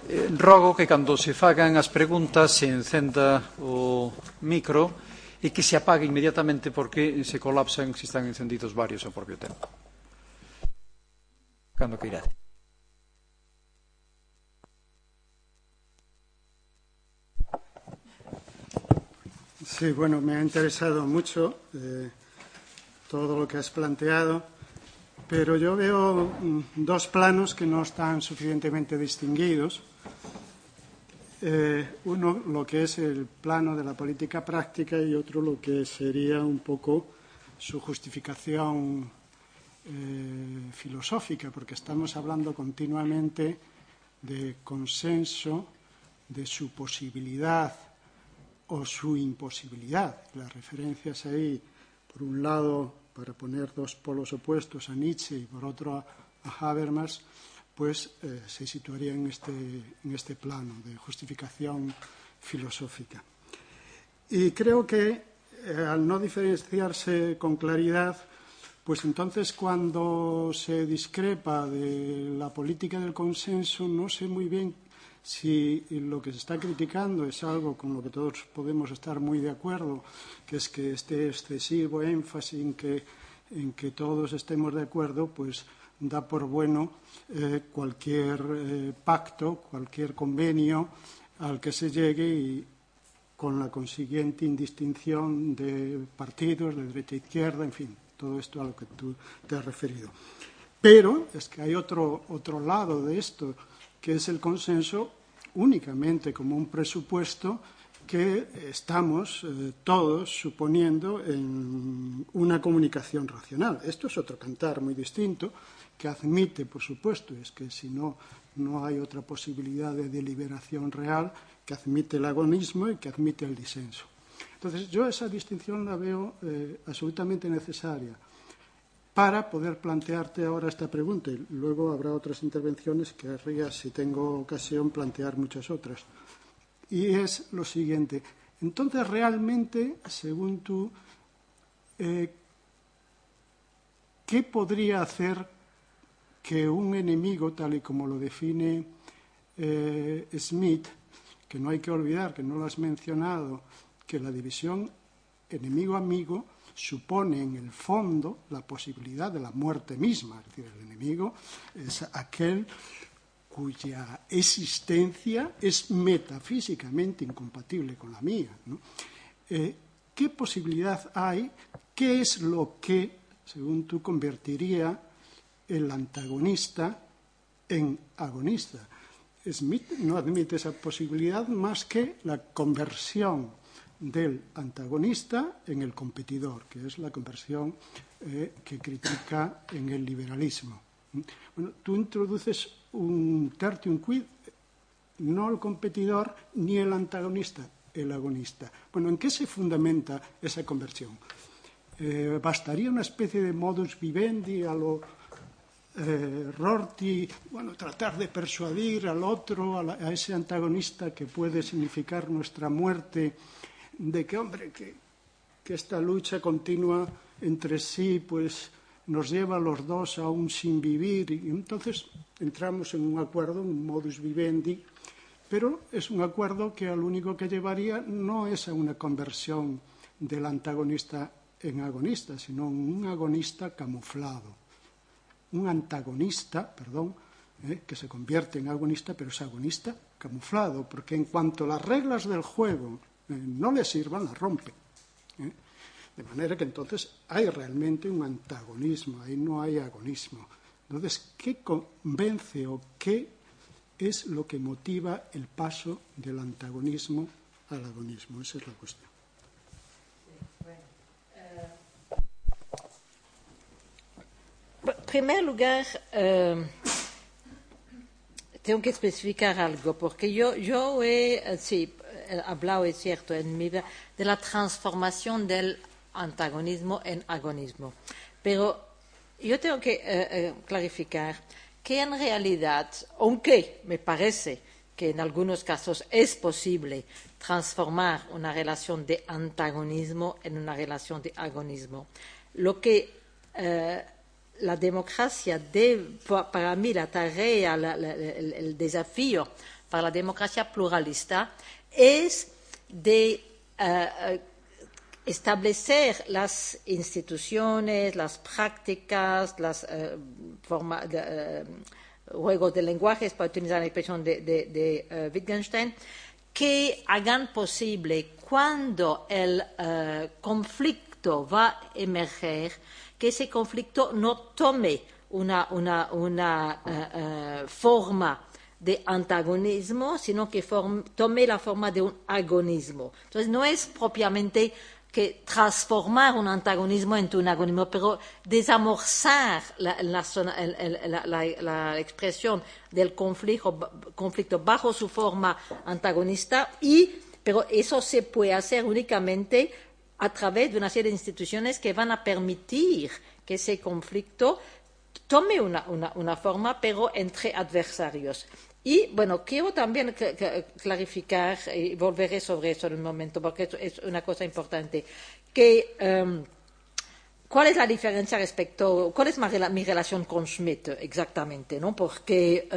Rogo que cando se fagan as preguntas se encenda o micro e que se apague inmediatamente porque se colapsan se están encendidos varios ao propio tempo. Cando que irá. Sí, bueno, me ha interesado mucho todo lo que has planteado, pero yo veo dos planos que no están suficientemente distinguidos. Uno, lo que es el plano de la política práctica y otro, lo que sería un poco su justificación filosófica, porque estamos hablando continuamente de consenso, de su posibilidad o su imposibilidad. Las referencias ahí, por un lado, para poner dos polos opuestos, a Nietzsche y por otro a Habermas, pues se situaría en este plano de justificación filosófica. Y creo que al no diferenciarse con claridad, pues entonces cuando se discrepa de la política del consenso, no sé muy bien si lo que se está criticando es algo con lo que todos podemos estar muy de acuerdo, que es que este excesivo énfasis en que todos estemos de acuerdo, pues da por bueno cualquier pacto, cualquier convenio al que se llegue y con la consiguiente indistinción de partidos, de derecha e izquierda, en fin, todo esto a lo que tú te has referido. Pero es que hay otro lado de esto, que es el consenso únicamente como un presupuesto que estamos todos suponiendo en una comunicación racional. Esto es otro cantar muy distinto, que admite, por supuesto, es que si no hay otra posibilidad de deliberación real, que admite el agonismo y que admite el disenso. Entonces, yo esa distinción la veo absolutamente necesaria para poder plantearte ahora esta pregunta. Y luego habrá otras intervenciones que querría, si tengo ocasión, plantear muchas otras. Y es lo siguiente. Entonces, realmente, según tú, ¿qué podría hacer que un enemigo, tal y como lo define Smith, que no hay que olvidar, que no lo has mencionado, que la división enemigo-amigo supone en el fondo la posibilidad de la muerte misma? Es decir, el enemigo es aquel cuya existencia es metafísicamente incompatible con la mía, ¿no? ¿Qué posibilidad hay? ¿Qué es lo que, según tú, convertiría el antagonista en agonista? Smith no admite esa posibilidad más que la conversión del antagonista en el competidor, que es la conversión que critica en el liberalismo. Bueno, tú introduces un tertium quid, no el competidor ni el antagonista, el agonista. Bueno, ¿en qué se fundamenta esa conversión? ¿Bastaría una especie de modus vivendi a lo Rorty, bueno, tratar de persuadir al otro, a ese antagonista que puede significar nuestra muerte, de que, hombre, que esta lucha continua entre sí, pues nos lleva a los dos a un sin vivir, y entonces entramos en un acuerdo, un modus vivendi, pero es un acuerdo que al único que llevaría no es a una conversión del antagonista en agonista, sino un agonista camuflado. Un antagonista, que se convierte en agonista, pero es agonista camuflado, porque en cuanto las reglas del juego no le sirvan, las rompe. De manera que entonces hay realmente un antagonismo, ahí no hay agonismo. Entonces, ¿qué convence o qué es lo que motiva el paso del antagonismo al agonismo? Esa es la cuestión. En primer lugar, tengo que especificar algo, porque yo he hablado, es cierto, en mi vida, de la transformación del antagonismo en agonismo. Pero yo tengo que clarificar que en realidad, aunque me parece que en algunos casos es posible transformar una relación de antagonismo en una relación de agonismo, lo que la democracia, para mí la tarea, el desafío para la democracia pluralista es de establecer las instituciones, las prácticas, las juegos de lenguajes, para utilizar la expresión de Wittgenstein, que hagan posible cuando el conflicto va a emerger, que ese conflicto no tome una forma de antagonismo, sino que tome la forma de un agonismo. Entonces, no es propiamente que transformar un antagonismo en un agonismo, pero desamorzar la expresión del conflicto bajo su forma antagonista, pero eso se puede hacer únicamente a través de una serie de instituciones que van a permitir que ese conflicto tome una forma, pero entre adversarios. Y, bueno, quiero también clarificar, y volveré sobre eso en un momento, porque es una cosa importante, que ¿cuál es la diferencia cuál es mi relación con Schmitt exactamente? ¿No? Porque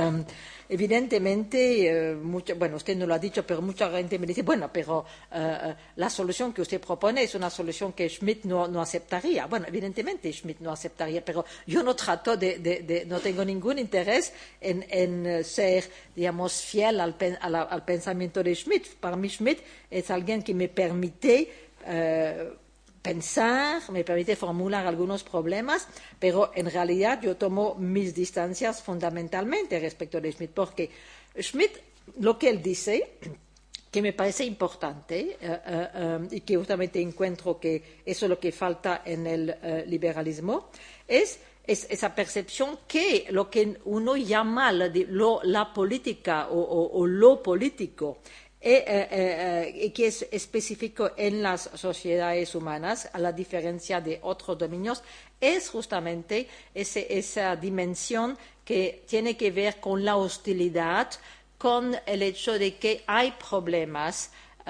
evidentemente, usted no lo ha dicho, pero mucha gente me dice, bueno, pero la solución que usted propone es una solución que Schmitt no aceptaría. Bueno, evidentemente Schmitt no aceptaría, pero yo no no tengo ningún interés en ser, digamos, fiel al pensamiento de Schmitt. Para mí Schmitt es alguien que me permite pensar, me permite formular algunos problemas, pero en realidad yo tomo mis distancias fundamentalmente respecto de Schmitt, porque Schmitt, lo que él dice, que me parece importante y que justamente encuentro que eso es lo que falta en el liberalismo, es esa percepción que lo que uno llama la política o lo político, que es específico en las sociedades humanas, a la diferencia de otros dominios, es justamente esa dimensión que tiene que ver con la hostilidad, con el hecho de que hay problemas,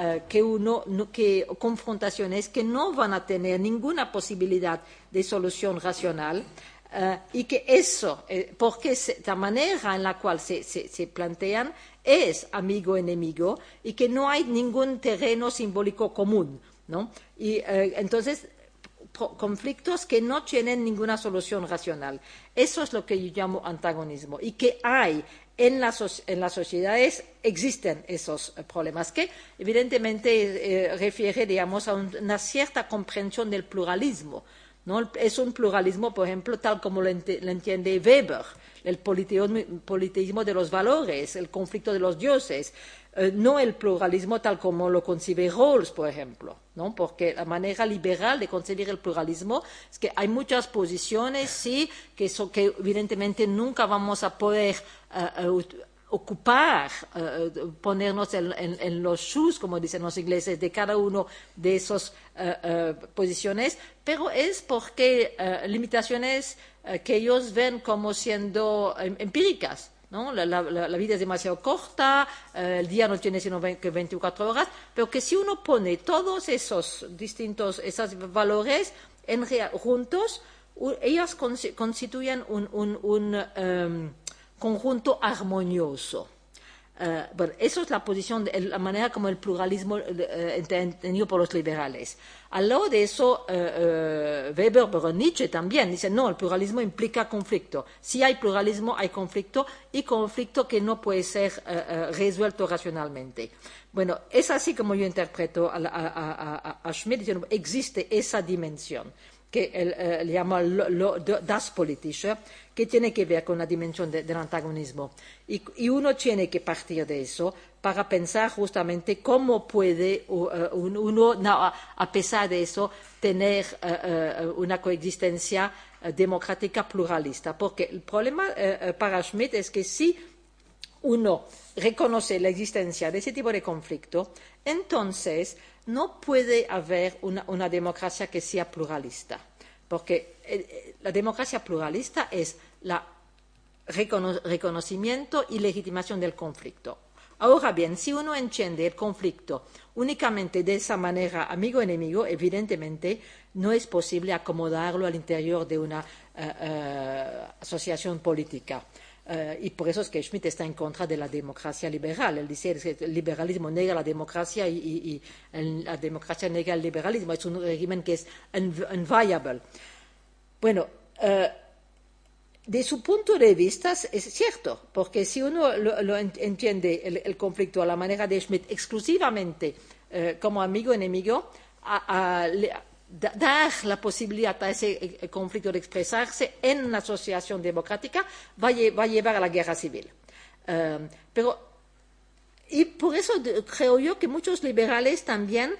confrontaciones que no van a tener ninguna posibilidad de solución racional. Y que eso, porque la manera en la cual se plantean es amigo-enemigo y que no hay ningún terreno simbólico común, ¿no? Y entonces, conflictos que no tienen ninguna solución racional. Eso es lo que yo llamo antagonismo y que hay en las sociedades, existen esos problemas que evidentemente refiere, digamos, a una cierta comprensión del pluralismo. ¿No? Es un pluralismo, por ejemplo, tal como lo entiende Weber, el politeísmo de los valores, el conflicto de los dioses, no el pluralismo tal como lo concibe Rawls, por ejemplo, ¿no? Porque la manera liberal de concebir el pluralismo es que hay muchas posiciones, sí, que evidentemente nunca vamos a poder ocupar, ponernos en los shoes, como dicen los ingleses, de cada uno de esas posiciones, pero es porque limitaciones que ellos ven como siendo empíricas, ¿no? La vida es demasiado corta, el día no tiene sino que 24 horas, pero que si uno pone todos esos valores juntos, ellos constituyen un conjunto armonioso. Eso es la posición, la manera como el pluralismo entendido por los liberales. Al lado de eso, Weber, pero Nietzsche también dice, no, el pluralismo implica conflicto. Si hay pluralismo, hay conflicto, y conflicto que no puede ser resuelto racionalmente. Bueno, es así como yo interpreto a Schmitt, diciendo, existe esa dimensión que él llama das Politische, que tiene que ver con la dimensión del antagonismo. Y uno tiene que partir de eso para pensar justamente cómo puede uno, a pesar de eso, tener una coexistencia democrática pluralista. Porque el problema para Schmitt es que si uno reconoce la existencia de ese tipo de conflicto, entonces no puede haber una democracia que sea pluralista, porque la democracia pluralista es el reconocimiento y legitimación del conflicto. Ahora bien, si uno entiende el conflicto únicamente de esa manera, amigo-enemigo, evidentemente no es posible acomodarlo al interior de una asociación política. Y por eso es que Schmitt está en contra de la democracia liberal. Él dice que el liberalismo nega la democracia y la democracia nega el liberalismo. Es un régimen que es inviable. Bueno, de su punto de vista es cierto, porque si uno lo entiende el conflicto a la manera de Schmitt exclusivamente como amigo-enemigo, dar la posibilidad a ese conflicto de expresarse en una asociación democrática va a llevar a la guerra civil. Y por eso creo yo que muchos liberales también,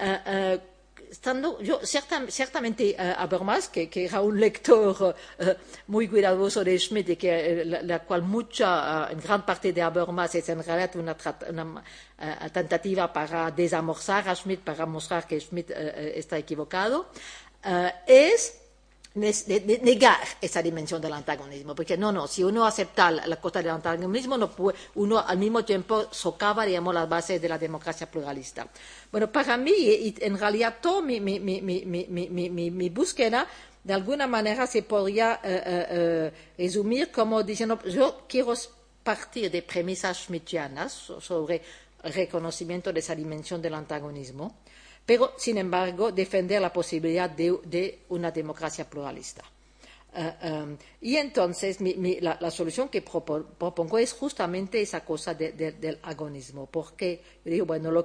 ciertamente Habermas, que era un lector muy cuidadoso de Schmitt y que la cual en gran parte de Habermas es en realidad una tentativa para desamorzar a Schmitt, para mostrar que Schmitt está equivocado, es negar esa dimensión del antagonismo, porque si uno acepta la cosa del antagonismo, no puede, uno al mismo tiempo socava, digamos, las bases de la democracia pluralista. Bueno, para mí, y en realidad toda mi búsqueda, de alguna manera se podría resumir como diciendo, yo quiero partir de premisas schmittianas sobre el reconocimiento de esa dimensión del antagonismo, pero, sin embargo, defender la posibilidad de una democracia pluralista. Y entonces, la solución que propongo es justamente esa cosa del agonismo, porque, digo, bueno,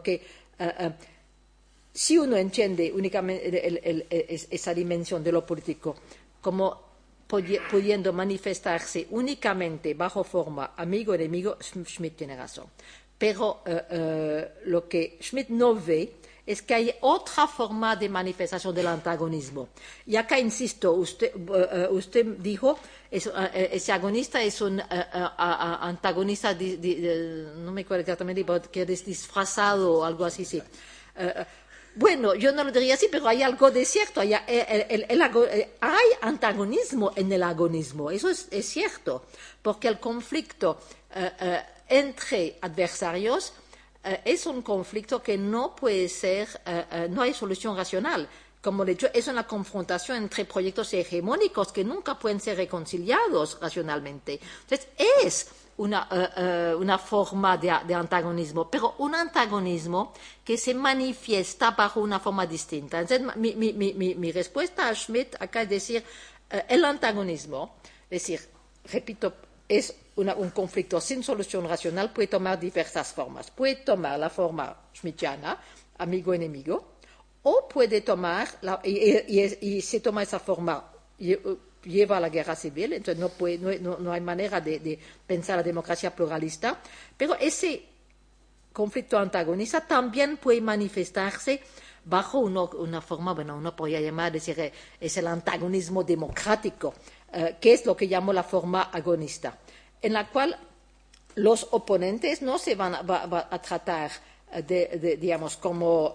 si uno entiende únicamente esa dimensión de lo político como pudiendo manifestarse únicamente bajo forma amigo-enemigo, Schmitt tiene razón. Pero lo que Schmitt no ve es que hay otra forma de manifestación del antagonismo. Y acá insisto, usted dijo, ese agonista es un antagonista, no me acuerdo exactamente, que es disfrazado o algo así, sí. Bueno, yo no lo diría así, pero hay algo de cierto. Hay antagonismo en el agonismo, eso es cierto, porque el conflicto entre adversarios es un conflicto que no puede ser, no hay solución racional. Como de hecho, es una confrontación entre proyectos hegemónicos que nunca pueden ser reconciliados racionalmente. Entonces, es una forma de antagonismo, pero un antagonismo que se manifiesta bajo una forma distinta. Entonces, mi respuesta a Schmitt acá es decir, el antagonismo, es decir, repito, es un conflicto sin solución racional, puede tomar diversas formas. Puede tomar la forma schmittiana, amigo-enemigo, o puede tomar, y si toma esa forma, lleva a la guerra civil, entonces no hay manera de pensar la democracia pluralista, pero ese conflicto antagonista también puede manifestarse bajo una forma, bueno, uno podría llamar, decir, es el antagonismo democrático, que es lo que llamo la forma agonista, en la cual los oponentes no se van a tratar digamos, como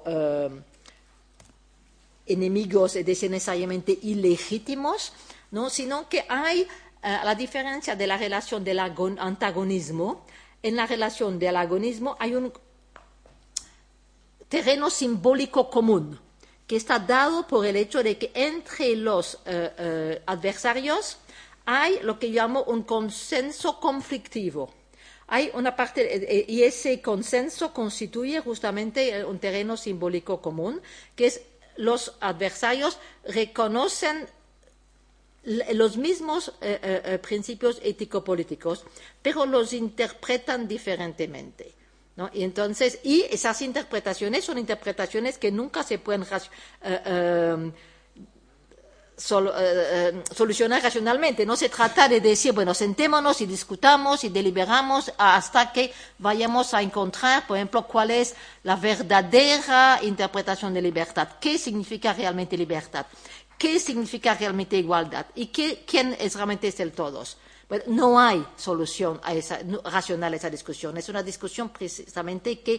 enemigos necesariamente ilegítimos, ¿no? Sino que hay, a la diferencia de la relación del antagonismo, en la relación del agonismo hay un terreno simbólico común, que está dado por el hecho de que entre los adversarios hay lo que llamo un consenso conflictivo. Hay una parte, y ese consenso constituye justamente un terreno simbólico común, que es los adversarios reconocen los mismos principios ético-políticos, pero los interpretan diferentemente, ¿no? Y entonces, esas interpretaciones son interpretaciones que nunca se pueden solucionar racionalmente. No se trata de decir, bueno, sentémonos y discutamos y deliberamos hasta que vayamos a encontrar, por ejemplo, cuál es la verdadera interpretación de libertad. ¿Qué significa realmente libertad? ¿Qué significa realmente igualdad? ¿Y quién realmente es el todos? Bueno, no hay solución racional a esa discusión. Es una discusión precisamente que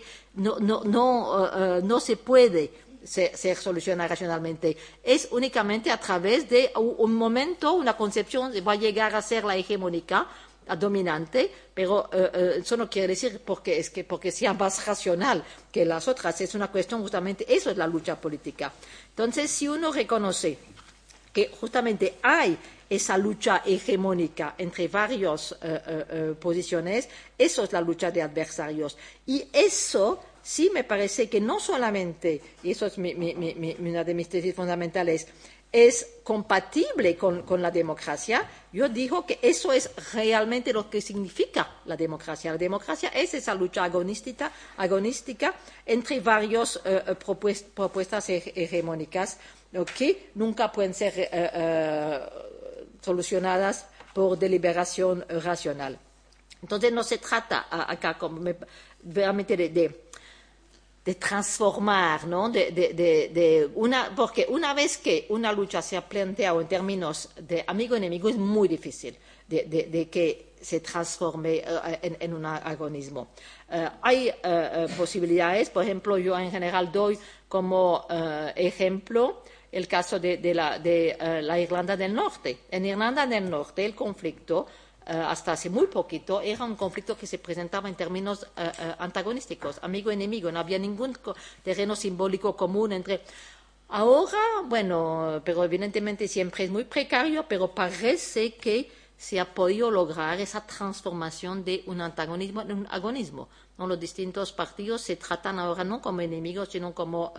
no se puede ser solucionada racionalmente. Es únicamente a través de un momento, una concepción va a llegar a ser la hegemónica, la dominante, pero eso no quiere decir porque sea más racional que las otras. Es una cuestión justamente, eso es la lucha política. Entonces, si uno reconoce que justamente hay esa lucha hegemónica entre varias posiciones, eso es la lucha de adversarios. Y eso sí me parece que no solamente, y eso es una de mis tesis fundamentales, es compatible con la democracia. Yo digo que eso es realmente lo que significa la democracia. La democracia es esa lucha agonística entre varias propuestas hegemónicas que nunca pueden ser solucionadas por deliberación racional. Entonces no se trata acá realmente de transformar, ¿no? Porque una vez que una lucha se ha planteado en términos de amigo-enemigo, es muy difícil de que se transforme en un agonismo. Hay posibilidades, por ejemplo, yo en general doy como ejemplo el caso de la Irlanda del Norte. En Irlanda del Norte el conflicto hasta hace muy poquito, era un conflicto que se presentaba en términos antagonísticos, amigo-enemigo, no había ningún terreno simbólico común entre... Ahora, bueno, pero evidentemente siempre es muy precario, pero parece que se ha podido lograr esa transformación de un antagonismo en un agonismo, ¿no? Los distintos partidos se tratan ahora no como enemigos, sino como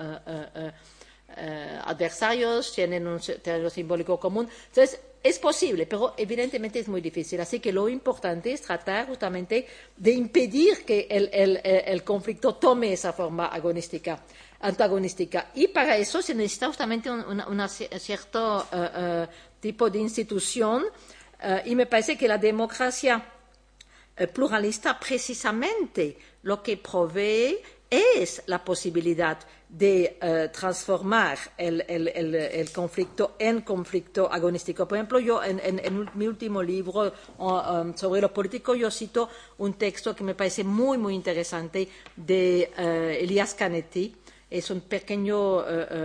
adversarios, tienen un terreno simbólico común. Entonces, es posible, pero evidentemente es muy difícil. Así que lo importante es tratar justamente de impedir que el conflicto tome esa forma antagonística. Y para eso se necesita justamente un cierto tipo de institución. Y me parece que la democracia pluralista precisamente lo que provee es la posibilidad de transformar el conflicto en conflicto agonístico. Por ejemplo, yo en mi último libro sobre lo político, yo cito un texto que me parece muy, muy interesante de Elias Canetti. Es un pequeño,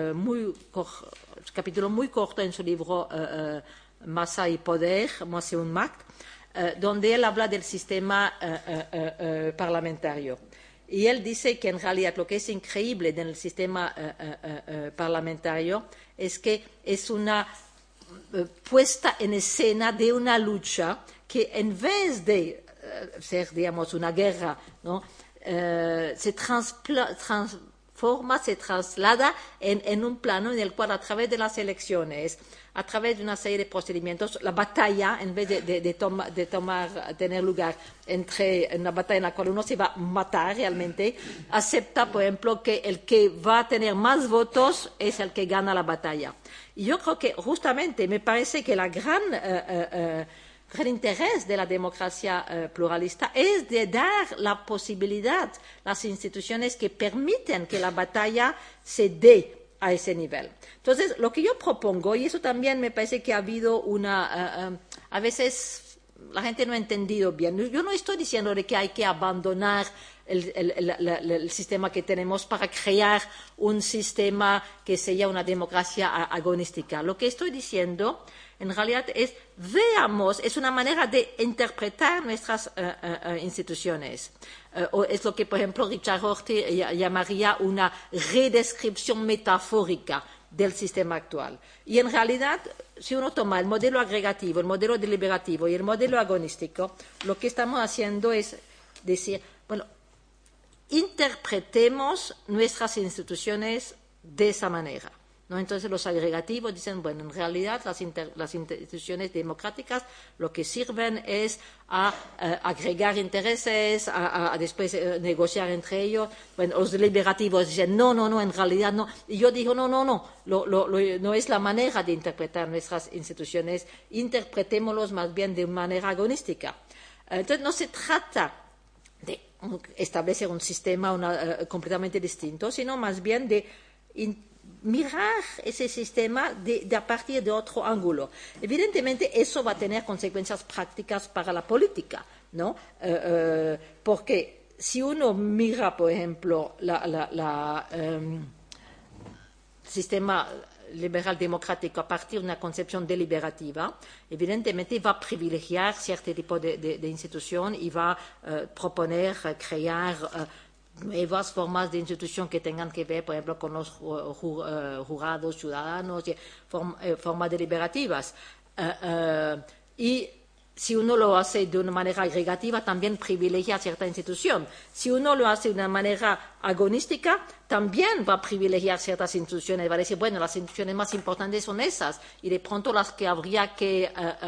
capítulo muy corto en su libro Masa y Poder, Masa und Macht, donde él habla del sistema parlamentario. Y él dice que en realidad lo que es increíble en el sistema parlamentario es que es una puesta en escena de una lucha que en vez de ser, digamos, una guerra, ¿no? Se transforma, se traslada en un plano en el cual a través de las elecciones, a través de una serie de procedimientos, la batalla, en vez de tener lugar entre una batalla en la cual uno se va a matar realmente, acepta, por ejemplo, que el que va a tener más votos es el que gana la batalla. Y yo creo que justamente me parece que la gran interés de la democracia pluralista es de dar la posibilidad, las instituciones que permiten que la batalla se dé a ese nivel. Entonces, lo que yo propongo, y eso también me parece que ha habido a veces la gente no ha entendido bien. Yo no estoy diciendo de que hay que abandonar el sistema que tenemos para crear un sistema que sea una democracia agonística. Lo que estoy diciendo, en realidad, veamos, es una manera de interpretar nuestras instituciones. O es lo que, por ejemplo, Richard Rorty llamaría una redescripción metafórica del sistema actual. Y en realidad, si uno toma el modelo agregativo, el modelo deliberativo y el modelo agonístico, lo que estamos haciendo es decir, bueno, interpretemos nuestras instituciones de esa manera, ¿no? Entonces los agregativos dicen, bueno, en realidad las instituciones democráticas lo que sirven es a agregar intereses, a después negociar entre ellos. Bueno, los deliberativos dicen, no, en realidad no. Y yo digo, no no es la manera de interpretar nuestras instituciones, interpretémoslos más bien de manera agonística. Entonces no se trata de establecer un sistema completamente distinto, sino más bien de mirar ese sistema a partir de otro ángulo. Evidentemente, eso va a tener consecuencias prácticas para la política, ¿no? Porque si uno mira, por ejemplo, sistema liberal democrático a partir de una concepción deliberativa, evidentemente va a privilegiar cierto tipo de institución y va a proponer, crear nuevas formas de institución que tengan que ver, por ejemplo, con los jurados ciudadanos, formas deliberativas. Y si uno lo hace de una manera agregativa, también privilegia cierta institución. Si uno lo hace de una manera agonística, también va a privilegiar ciertas instituciones. Va a decir, bueno, las instituciones más importantes son esas, y de pronto las que habría que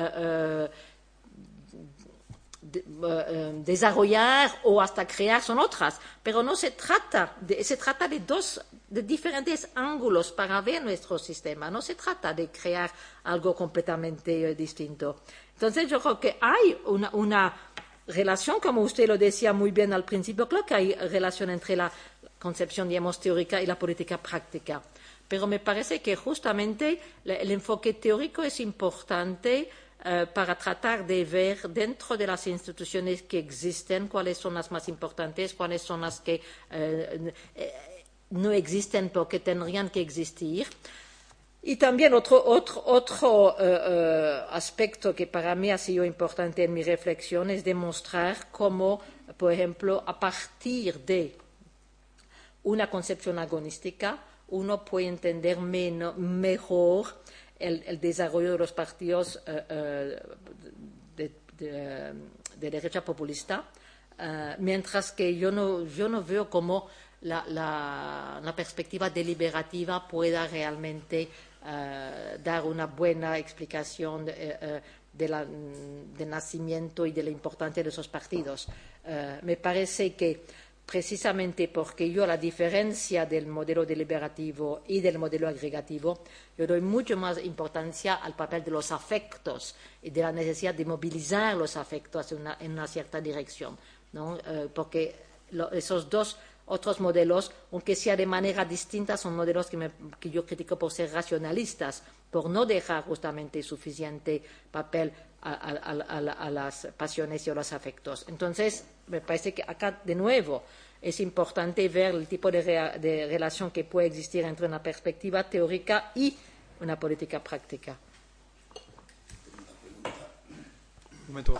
desarrollar o hasta crear son otras. Pero no se trata de diferentes ángulos para ver nuestro sistema. No se trata de crear algo completamente distinto. Entonces, yo creo que hay una relación, como usted lo decía muy bien al principio, creo que hay relación entre la concepción, digamos, teórica y la política práctica. Pero me parece que justamente el enfoque teórico es importante para tratar de ver dentro de las instituciones que existen cuáles son las más importantes, cuáles son las que no existen porque tendrían que existir. Y también otro aspecto que para mí ha sido importante en mi reflexión es demostrar cómo, por ejemplo, a partir de una concepción agonística, uno puede entender mejor el desarrollo de los partidos de derecha populista, mientras que yo no veo cómo la perspectiva deliberativa pueda realmente dar una buena explicación del nacimiento y de la importancia de esos partidos. Me parece que precisamente porque yo, a la diferencia del modelo deliberativo y del modelo agregativo, yo doy mucho más importancia al papel de los afectos y de la necesidad de movilizar los afectos en una cierta dirección, ¿no? Porque esos dos otros modelos, aunque sea de manera distinta, son modelos que yo critico por ser racionalistas, por no dejar justamente suficiente papel a las pasiones y a los afectos. Entonces, me parece que acá, de nuevo, es importante ver el tipo de relación que puede existir entre una perspectiva teórica y una política práctica. Un momento.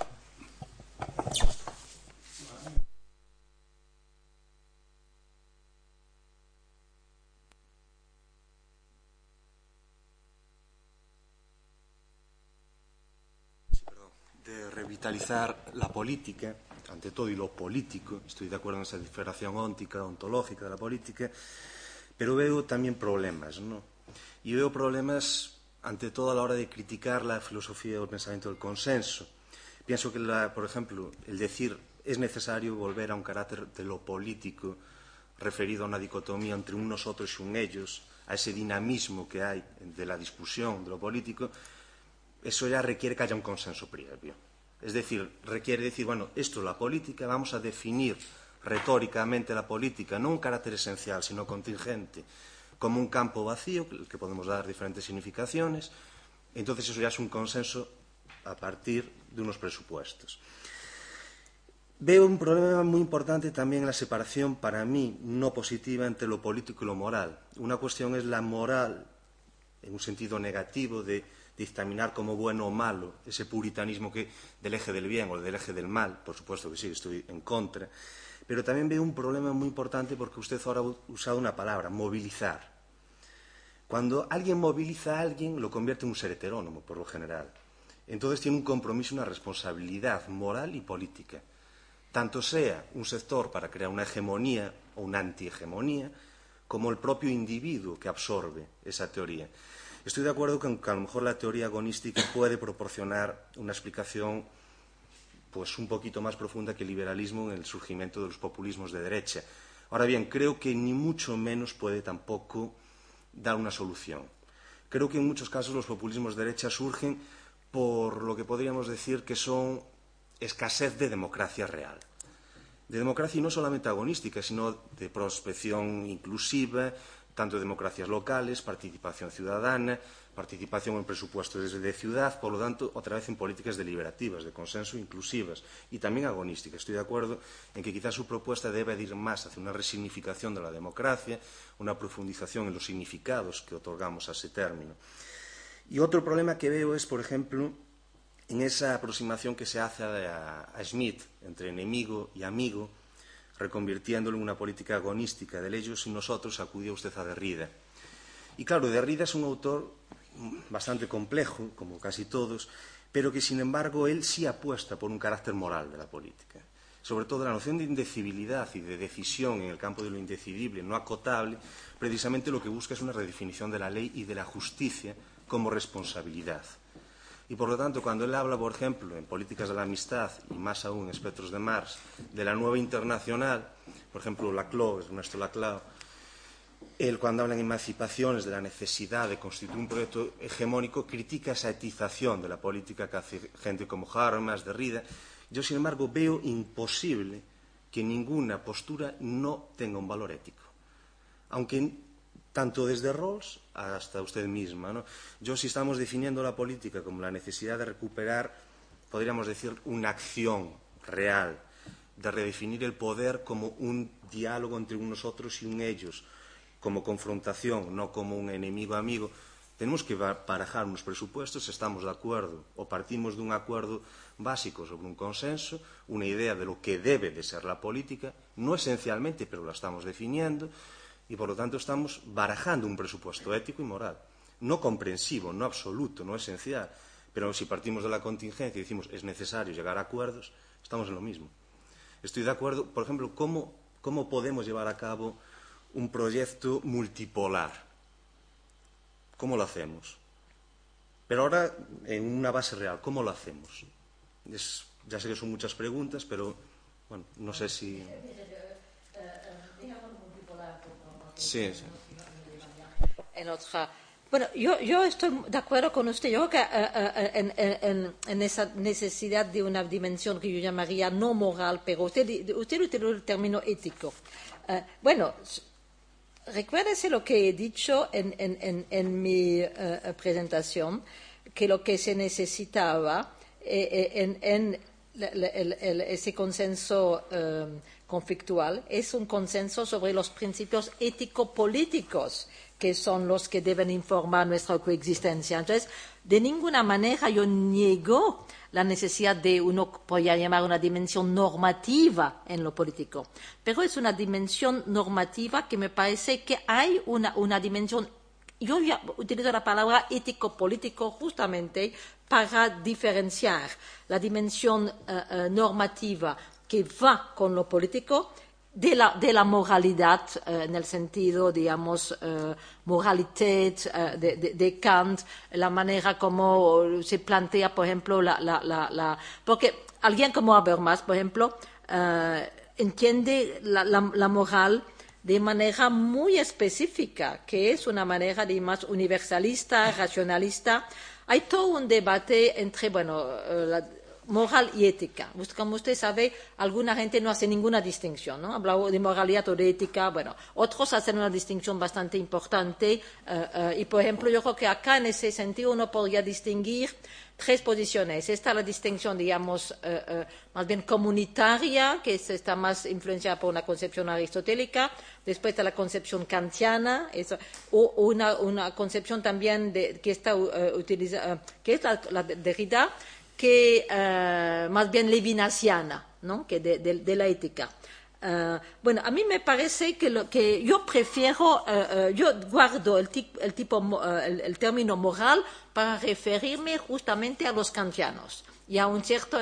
De revitalizar la política, ante todo, y lo político. Estoy de acuerdo en esa diferenciación ontológica de la política, pero veo también problemas, ¿no? Y veo problemas, ante todo, a la hora de criticar la filosofía o el pensamiento del consenso. Pienso que, por ejemplo, el decir es necesario volver a un carácter de lo político, referido a una dicotomía entre un nosotros y un ellos, a ese dinamismo que hay de la discusión de lo político, eso ya requiere que haya un consenso previo. Es decir, requiere decir, bueno, esto es la política, vamos a definir retóricamente la política, no un carácter esencial, sino contingente, como un campo vacío, que podemos dar diferentes significaciones. Entonces eso ya es un consenso a partir de unos presupuestos. Veo un problema muy importante también en la separación, para mí, no positiva, entre lo político y lo moral. Una cuestión es la moral, en un sentido negativo, de dictaminar como bueno o malo ese puritanismo del eje del bien o del eje del mal. Por supuesto que sí, estoy en contra. Pero también veo un problema muy importante porque usted ahora ha usado una palabra, movilizar. Cuando alguien moviliza a alguien, lo convierte en un ser heterónomo, por lo general. Entonces tiene un compromiso, una responsabilidad moral y política. Tanto sea un sector para crear una hegemonía o una antihegemonía, como el propio individuo que absorbe esa teoría. Estoy de acuerdo con que a lo mejor la teoría agonística puede proporcionar una explicación pues un poquito más profunda que el liberalismo en el surgimiento de los populismos de derecha. Ahora bien, creo que ni mucho menos puede tampoco dar una solución. Creo que en muchos casos los populismos de derecha surgen por lo que podríamos decir que son escasez de democracia real. De democracia y no solamente agonística, sino de prospección inclusiva, tanto democracias locales, participación ciudadana, participación en presupuestos de ciudad, por lo tanto, otra vez en políticas deliberativas, de consenso, inclusivas y también agonísticas. Estoy de acuerdo en que quizás su propuesta debe ir más hacia una resignificación de la democracia, una profundización en los significados que otorgamos a ese término. Y otro problema que veo es, por ejemplo, en esa aproximación que se hace a Schmitt entre enemigo y amigo, reconvirtiéndolo en una política agonística del ellos y nosotros, acudió usted a Derrida. Y claro, Derrida es un autor bastante complejo, como casi todos, pero que, sin embargo, él sí apuesta por un carácter moral de la política. Sobre todo la noción de indecibilidad y de decisión en el campo de lo indecidible, no acotable, precisamente lo que busca es una redefinición de la ley y de la justicia como responsabilidad. Y, por lo tanto, cuando él habla, por ejemplo, en Políticas de la Amistad, y más aún en Espectros de Marx, de la nueva internacional, por ejemplo, Laclau, Ernesto Laclau, él, cuando habla en Emancipaciones de la necesidad de constituir un proyecto hegemónico, critica esa etización de la política que hace gente como Habermas, Derrida. Yo, sin embargo, veo imposible que ninguna postura no tenga un valor ético. Aunque tanto desde Rawls hasta usted misma, ¿no? Yo, si estamos definiendo la política como la necesidad de recuperar, podríamos decir, una acción real, de redefinir el poder como un diálogo entre unos otros y un ellos, como confrontación, no como un enemigo-amigo, tenemos que barajar unos presupuestos, estamos de acuerdo, o partimos de un acuerdo básico sobre un consenso, una idea de lo que debe de ser la política, no esencialmente, pero la estamos definiendo, y por lo tanto estamos barajando un presupuesto ético y moral, no comprensivo, no absoluto, no esencial, pero si partimos de la contingencia y decimos es necesario llegar a acuerdos, estamos en lo mismo. Estoy de acuerdo, por ejemplo, cómo podemos llevar a cabo un proyecto multipolar. ¿Cómo lo hacemos? Pero ahora, en una base real, ¿cómo lo hacemos? Ya sé que son muchas preguntas, pero, bueno, no sé si... Sí, sí. En otra... Bueno, yo estoy de acuerdo con usted. Yo creo que en esa necesidad de una dimensión que yo llamaría no moral, pero usted utilizó el término ético. Bueno... Recuérdese lo que he dicho en mi presentación, que lo que se necesitaba en ese consenso conflictual es un consenso sobre los principios ético-políticos, que son los que deben informar nuestra coexistencia. Entonces, de ninguna manera yo niego la necesidad de uno podría llamar una dimensión normativa en lo político, pero es una dimensión normativa que me parece que hay una dimensión, yo ya utilizo la palabra ético-político justamente para diferenciar la dimensión normativa que va con lo político de la moralidad, en el sentido, digamos, moralité de Kant, la manera como se plantea, por ejemplo, porque alguien como Habermas, por ejemplo, entiende la moral de manera muy específica, que es una manera, digamos, universalista, racionalista. Hay todo un debate entre, bueno, moral y ética. Como usted sabe, alguna gente no hace ninguna distinción, ¿no? Habla de moralidad o de ética. Bueno, otros hacen una distinción bastante importante. Y, por ejemplo, yo creo que acá, en ese sentido, uno podría distinguir tres posiciones. Está la distinción, digamos, más bien comunitaria, que está más influenciada por una concepción aristotélica. Después está la concepción kantiana, o una concepción también que está utilizada, que es la de Derrida, que más bien levinasiana, ¿no? Que de la ética. Bueno, a mí me parece que yo prefiero, yo guardo el término moral para referirme justamente a los kantianos y a un cierto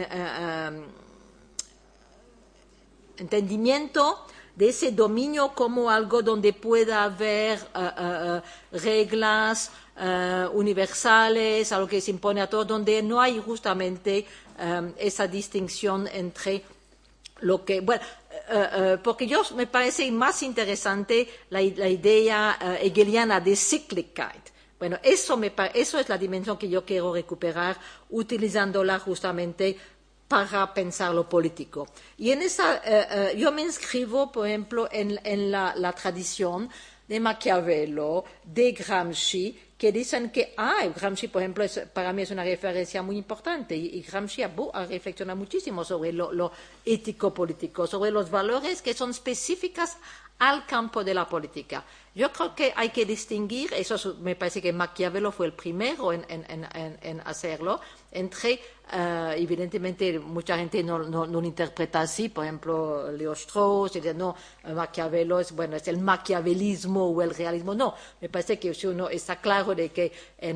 entendimiento de ese dominio como algo donde pueda haber reglas universales, algo que se impone a todos, donde no hay justamente esa distinción entre lo que... Bueno, porque yo me parece más interesante la idea hegeliana de Cyclickeit. Bueno, eso es la dimensión que yo quiero recuperar, utilizándola justamente para pensar lo político. Y en esa, yo me inscribo, por ejemplo, en la tradición de Maquiavelo, de Gramsci, que dicen que Gramsci, por ejemplo, para mí es una referencia muy importante, y Gramsci ha reflexionado muchísimo sobre lo ético-político, sobre los valores que son específicas al campo de la política. Yo creo que hay que distinguir, me parece que Maquiavelo fue el primero en hacerlo, entre, evidentemente, mucha gente no lo interpreta así, por ejemplo, Leo Strauss, dice, no, Maquiavelo es el maquiavelismo o el realismo. No, me parece que si uno está claro de que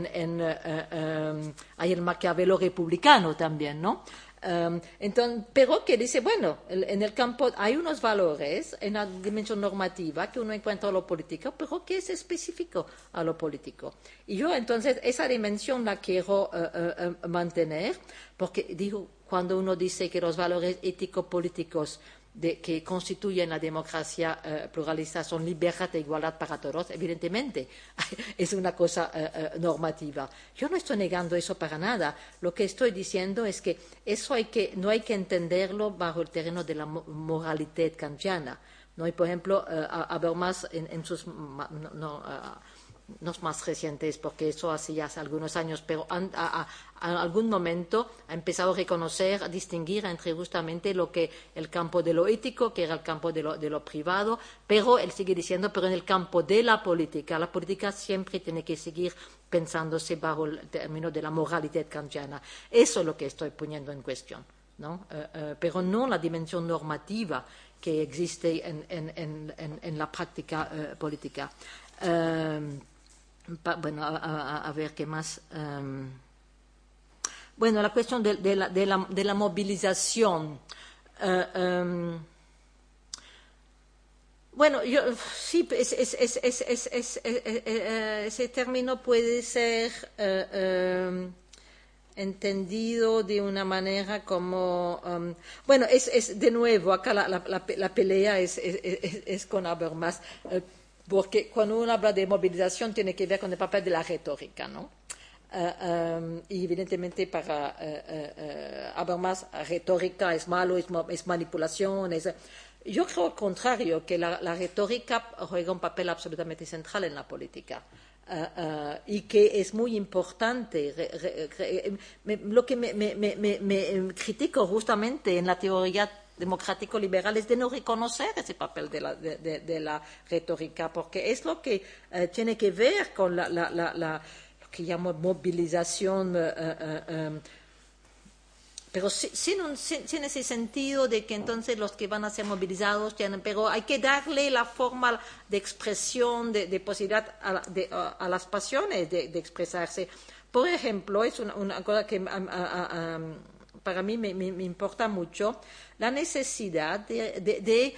hay el Maquiavelo republicano también, ¿no? Entonces, pero que dice, en el campo hay unos valores en la dimensión normativa que uno encuentra en lo político, pero que es específico a lo político. Y yo entonces esa dimensión la quiero mantener, porque cuando uno dice que los valores ético-políticos que constituyen la democracia pluralista son libertad e igualdad para todos, evidentemente es una cosa normativa. Yo no estoy negando eso para nada. Lo que estoy diciendo es que eso no hay que entenderlo bajo el terreno de la moralidad kantiana. ¿No? Y, por ejemplo, Habermas en sus... no más recientes, porque eso hace algunos años, pero a algún momento ha empezado a reconocer, a distinguir entre justamente el campo de lo ético, que era el campo de lo privado, pero él sigue diciendo, pero en el campo de la política siempre tiene que seguir pensándose bajo el término de la moralidad kantiana. Eso es lo que estoy poniendo en cuestión, ¿no? Pero no la dimensión normativa que existe en la práctica política. A ver qué más. La cuestión de la movilización. Sí, ese término puede ser entendido de una manera como... de nuevo, acá la pelea es con Habermas. Porque cuando uno habla de movilización tiene que ver con el papel de la retórica, ¿no? Y evidentemente para Habermas retórica es malo, es manipulación. Yo creo al contrario, que la retórica juega un papel absolutamente central en la política. Y que es muy importante. Lo que me critico justamente en la teoría democrático-liberal es de no reconocer ese papel de la retórica, porque es lo que tiene que ver con lo que llamo movilización, pero sin ese sentido de que entonces los que van a ser movilizados pero hay que darle la forma de expresión, de posibilidad a las pasiones de expresarse. Por ejemplo, es una cosa que para mí me importa mucho, la necesidad de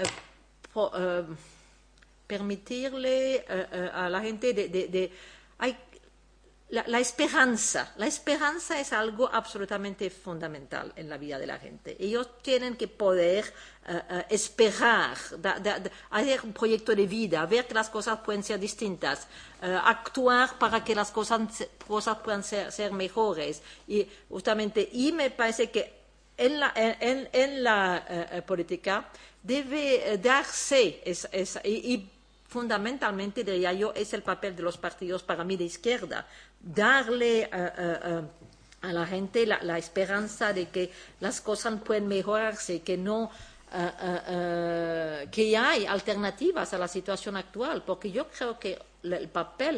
permitirle a la gente la esperanza. La esperanza es algo absolutamente fundamental en la vida de la gente. Ellos tienen que poder esperar, hacer un proyecto de vida, ver que las cosas pueden ser distintas, actuar para que las cosas puedan ser mejores. Y justamente, me parece que en la política debe darse y fundamentalmente, diría yo, es el papel de los partidos para mí de izquierda, darle a la gente la esperanza de que las cosas pueden mejorarse, que que hay alternativas a la situación actual, porque yo creo que el papel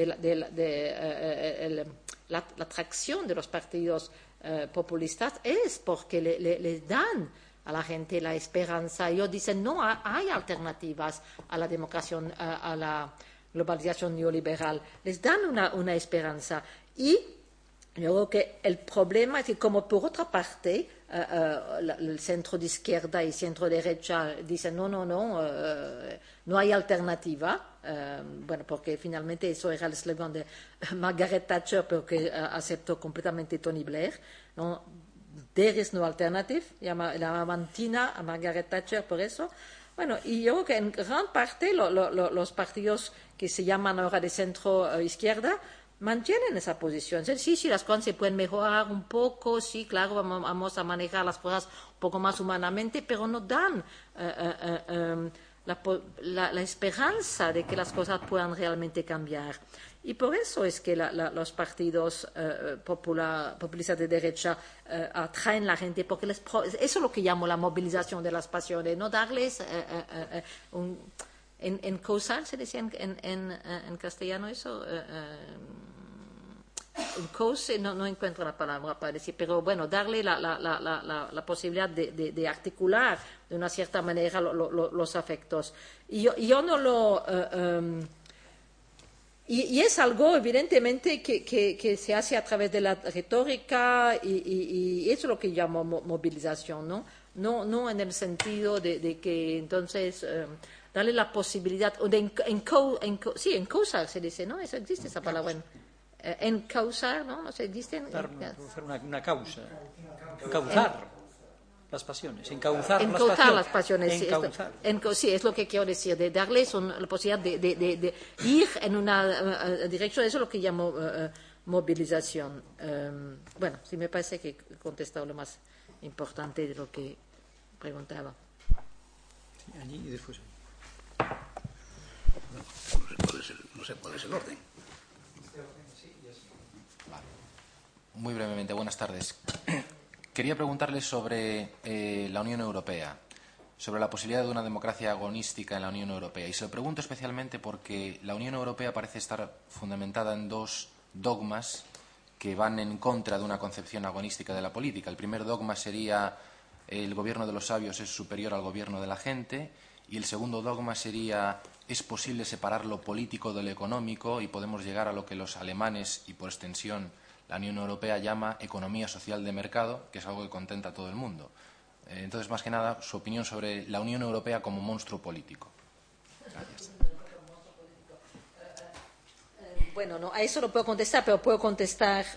de la atracción de los partidos populistas es porque les dan a la gente la esperanza. Ellos dicen, no, hay alternativas a la democracia, a la globalización neoliberal. Les dan una esperanza. Y yo creo que el problema es que, como por otra parte, el centro de izquierda y centro derecha dicen, no hay alternativa. Porque finalmente eso era el eslogan de Margaret Thatcher, pero que aceptó completamente Tony Blair, ¿no? There is no alternative, la mantina a Margaret Thatcher por eso. Y yo creo que en gran parte los partidos que se llaman ahora de centro izquierda mantienen esa posición. Sí, las cosas se pueden mejorar un poco, sí, claro, vamos a manejar las cosas un poco más humanamente, pero no dan la esperanza de que las cosas puedan realmente cambiar. Y por eso es que los partidos populistas de derecha atraen a la gente, porque eso es lo que llamo la movilización de las pasiones, no darles en causar, se decía en castellano eso, en cause, no encuentro la palabra para decir, pero bueno, darle la posibilidad de articular de una cierta manera los afectos. Y yo no lo... y es algo, evidentemente, que se hace a través de la retórica y eso es lo que llamo movilización, ¿no? No en el sentido de que entonces darle la posibilidad, de encausar se dice, ¿no? Eso existe esa palabra. Encausar, ¿no? No se existe. Hacer una causa. Encauzar las pasiones. Encauzar las pasiones. Sí, es lo que quiero decir, de darles la posibilidad de ir en una dirección. Eso es lo que llamo movilización. Bueno, sí me parece que he contestado lo más importante de lo que preguntaba. Sí, allí y después. No sé cuál es el orden. Vale. Muy brevemente, buenas tardes. Quería preguntarles sobre la Unión Europea, sobre la posibilidad de una democracia agonística en la Unión Europea. Y se lo pregunto especialmente porque la Unión Europea parece estar fundamentada en dos dogmas que van en contra de una concepción agonística de la política. El primer dogma sería el gobierno de los sabios es superior al gobierno de la gente, y el segundo dogma sería es posible separar lo político de lo económico y podemos llegar a lo que los alemanes y por extensión la Unión Europea llama economía social de mercado, que es algo que contenta a todo el mundo. Entonces, más que nada, su opinión sobre la Unión Europea como monstruo político. Gracias. Bueno, no, a eso no puedo contestar, pero puedo contestar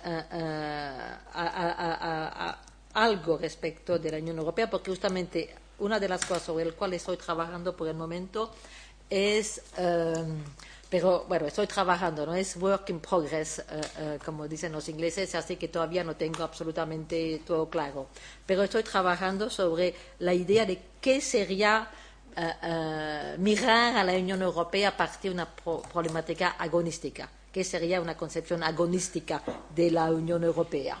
a algo respecto de la Unión Europea, porque justamente una de las cosas sobre las cuales estoy trabajando por el momento es, pero bueno, estoy trabajando, no es work in progress, como dicen los ingleses, así que todavía no tengo absolutamente todo claro. Pero estoy trabajando sobre la idea de qué sería mirar a la Unión Europea a partir de una problemática agonística, qué sería una concepción agonística de la Unión Europea.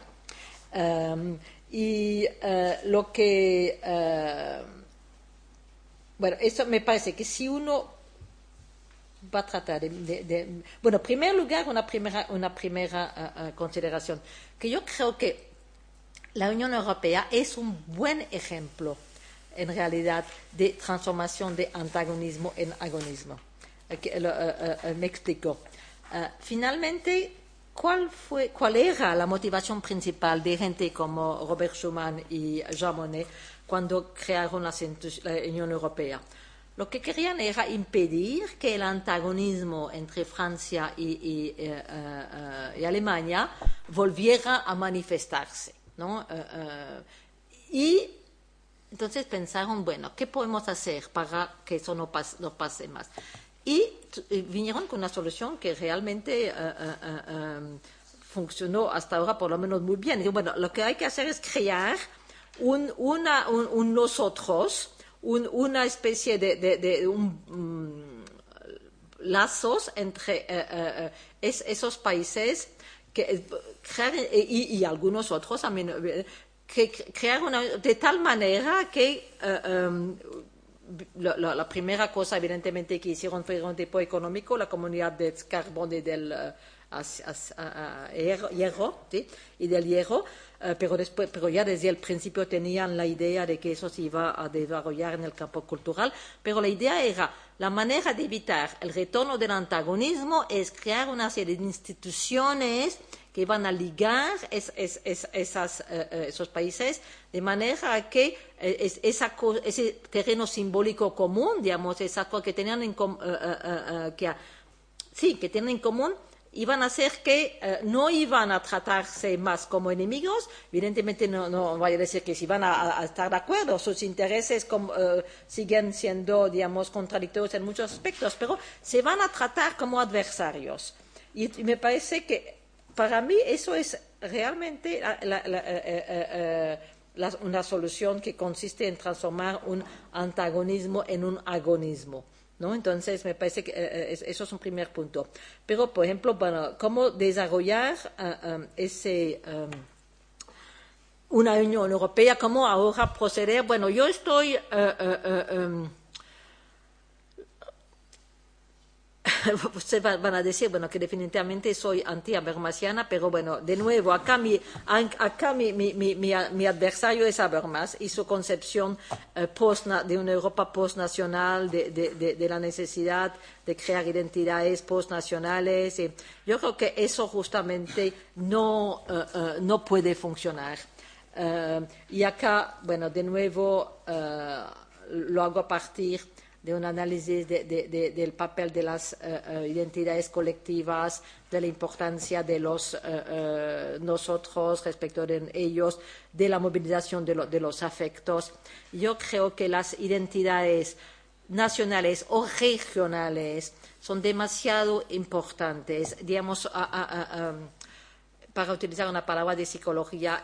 Lo que... bueno, eso me parece que si uno va a tratar bueno, en primer lugar, una primera consideración, que yo creo que la Unión Europea es un buen ejemplo, en realidad, de transformación de antagonismo en agonismo. Me explico. Finalmente, ¿cuál era la motivación principal de gente como Robert Schuman y Jean Monnet cuando crearon la Unión Europea? Lo que querían era impedir que el antagonismo entre Francia y Alemania volviera a manifestarse, ¿no? Y entonces pensaron, bueno, ¿qué podemos hacer para que eso no pase más? Y vinieron con una solución que realmente funcionó hasta ahora por lo menos muy bien. Y bueno, lo que hay que hacer es crear un nosotros, una especie de lazos entre esos países y algunos otros también, que crearon de tal manera que la primera cosa evidentemente que hicieron fue un tipo económico, la comunidad del carbón y del hierro, ¿sí? Y del hierro, pero ya desde el principio tenían la idea de que eso se iba a desarrollar en el campo cultural, pero la idea era, la manera de evitar el retorno del antagonismo es crear una serie de instituciones que van a ligar esos países de manera que ese terreno simbólico común, digamos, esa cosa que tenían en común, iban a hacer que no iban a tratarse más como enemigos. Evidentemente no voy a decir que si van a estar de acuerdo, sus intereses siguen siendo, digamos, contradictorios en muchos aspectos, pero se van a tratar como adversarios. Y me parece que para mí eso es realmente una solución que consiste en transformar un antagonismo en un agonismo, ¿no? Entonces, me parece que eso es un primer punto. Pero, por ejemplo, bueno, ¿cómo desarrollar una Unión Europea? ¿Cómo ahora proceder? Bueno, yo estoy... ustedes van a decir, bueno, que definitivamente soy anti-habermasiana, pero bueno, de nuevo, acá mi adversario es Habermas y su concepción de una Europa postnacional, de la necesidad de crear identidades postnacionales. Yo creo que eso justamente no puede funcionar. Y acá, bueno, de nuevo, lo hago a partir de un análisis del papel de las identidades colectivas, de la importancia de los nosotros respecto de ellos, de la movilización de los afectos. Yo creo que las identidades nacionales o regionales son demasiado importantes, digamos, para utilizar una palabra de psicología,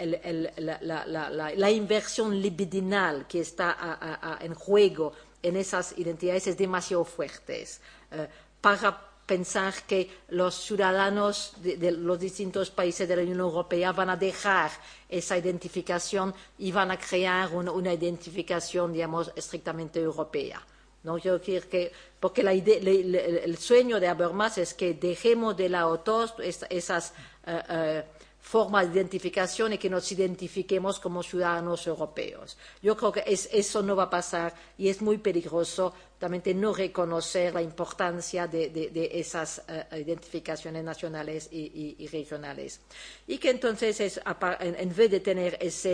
la inversión libidinal que está en juego en esas identidades es demasiado fuerte para pensar que los ciudadanos de los distintos países de la Unión Europea van a dejar esa identificación y van a crear una identificación, digamos, estrictamente europea. ¿No? Yo quiero que, porque el sueño de Habermas es que dejemos de lado todas esas formas de identificación y que nos identifiquemos como ciudadanos europeos. Yo creo que eso no va a pasar y es muy peligroso también no reconocer la importancia de esas identificaciones nacionales y regionales. Y que entonces, en vez de tener esa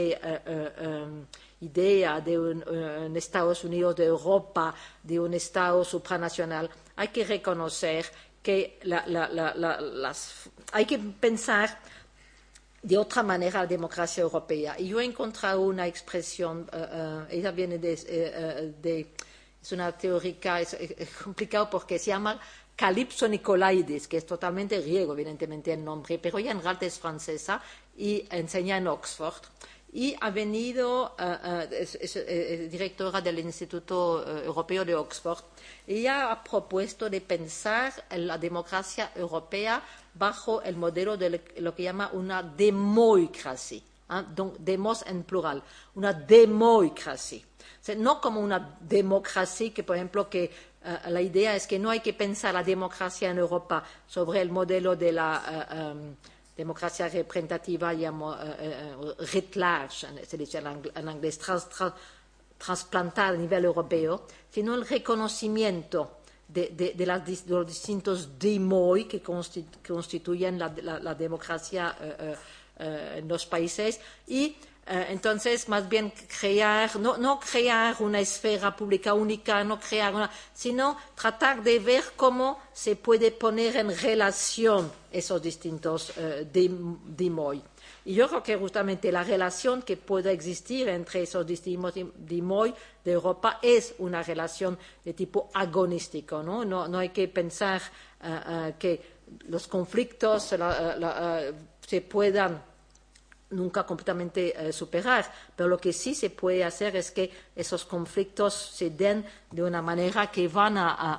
idea de un Estados Unidos de Europa, de un Estado supranacional, hay que reconocer que hay que pensar de otra manera la democracia europea. Y yo he encontrado una expresión, ella viene es una teórica, es complicado porque se llama Calypso Nicolaidis, que es totalmente griego, evidentemente el nombre, pero ella en realidad es francesa y enseña en Oxford. Y ha venido, es directora del Instituto Europeo de Oxford. Ella ha propuesto de pensar en la democracia europea bajo el modelo de lo que llama una democracia, donc demos en plural, una democracia. O sea, no como una democracia que, por ejemplo, que la idea es que no hay que pensar la democracia en Europa sobre el modelo de la democracia representativa, llamo writ large, se dice en inglés, trasplantada a nivel europeo, sino el reconocimiento de los distintos demoi que constituyen la democracia en los países y entonces más bien crear, no crear una esfera pública única, sino tratar de ver cómo se puede poner en relación esos distintos demoi. Y yo creo que justamente la relación que pueda existir entre esos distintos demoi de Europa es una relación de tipo agonístico, ¿no? No hay que pensar que los conflictos se puedan nunca completamente superar, pero lo que sí se puede hacer es que esos conflictos se den de una manera que van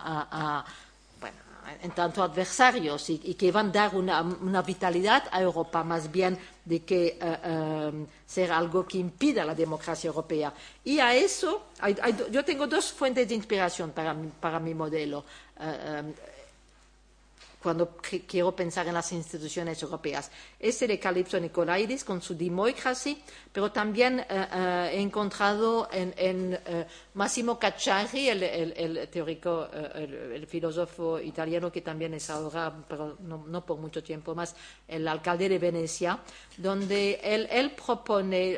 en tanto adversarios y que van a dar una vitalidad a Europa, más bien de que ser algo que impida la democracia europea. Y a eso, yo tengo dos fuentes de inspiración para mi modelo. Cuando quiero pensar en las instituciones europeas. Este de Calypso Nicolaidis con su democracy, pero también he encontrado en Massimo Cacciari, el teórico, el filósofo italiano que también es ahora, pero no por mucho tiempo más, el alcalde de Venecia, donde él propone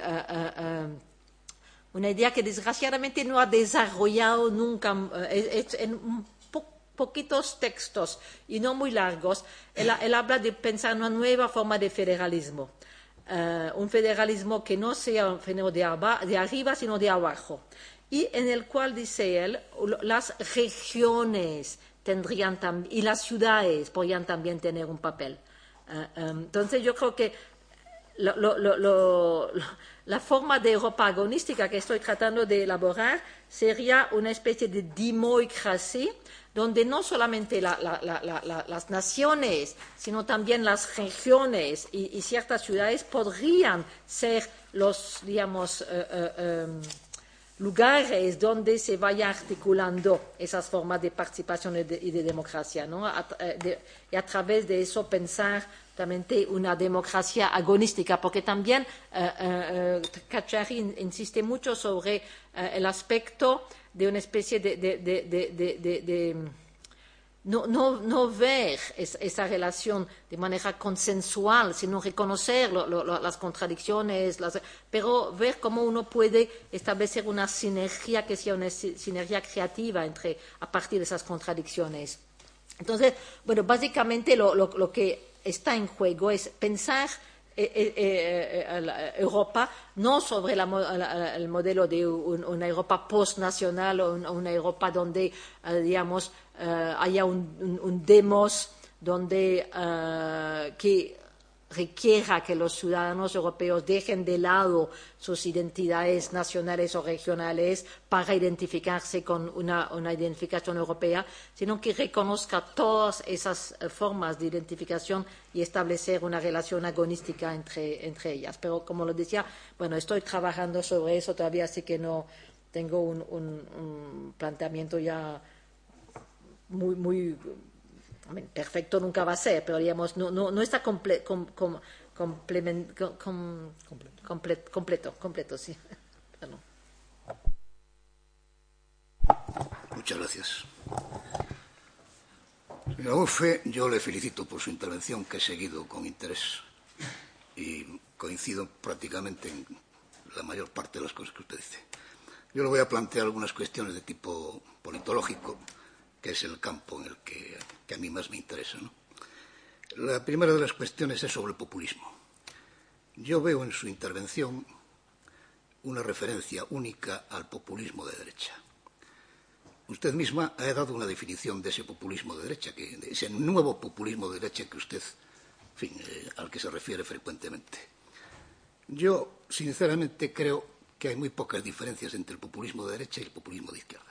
una idea que desgraciadamente no ha desarrollado nunca, en poquitos textos y no muy largos, él habla de pensar una nueva forma de federalismo. Un federalismo que no sea un federalismo de arriba, sino de abajo. Y en el cual, dice él, las regiones tendrían y las ciudades podrían también tener un papel. Entonces yo creo que la forma de Europa agonística que estoy tratando de elaborar sería una especie de democracia donde no solamente las naciones, sino también las regiones y ciertas ciudades podrían ser los, digamos, lugares donde se vaya articulando esas formas de participación y de democracia, ¿no? Y a través de eso pensar también una democracia agonística, porque también Cacciari insiste mucho sobre el aspecto de una especie de no ver esa relación de manera consensual, sino reconocer las contradicciones, pero ver cómo uno puede establecer una sinergia que sea una sinergia creativa a partir de esas contradicciones. Entonces, bueno, básicamente lo que está en juego es pensar Europa no sobre el modelo de una Europa postnacional o una Europa donde, digamos, haya un demos donde que requiera que los ciudadanos europeos dejen de lado sus identidades nacionales o regionales para identificarse con una identificación europea, sino que reconozca todas esas formas de identificación y establecer una relación agonística entre ellas. Pero, como lo decía, bueno, estoy trabajando sobre eso todavía, así que no tengo un planteamiento ya muy perfecto nunca va a ser, pero digamos no está completo, sí. Bueno. Muchas gracias. Señora Buffe, yo le felicito por su intervención, que he seguido con interés y coincido prácticamente en la mayor parte de las cosas que usted dice. Yo le voy a plantear algunas cuestiones de tipo politológico, que es el campo en el que a mí más me interesa, ¿no? La primera de las cuestiones es sobre el populismo. Yo veo en su intervención una referencia única al populismo de derecha. Usted misma ha dado una definición de ese populismo de derecha, de ese nuevo populismo de derecha que usted, en fin, al que se refiere frecuentemente. Yo, sinceramente, creo que hay muy pocas diferencias entre el populismo de derecha y el populismo de izquierda.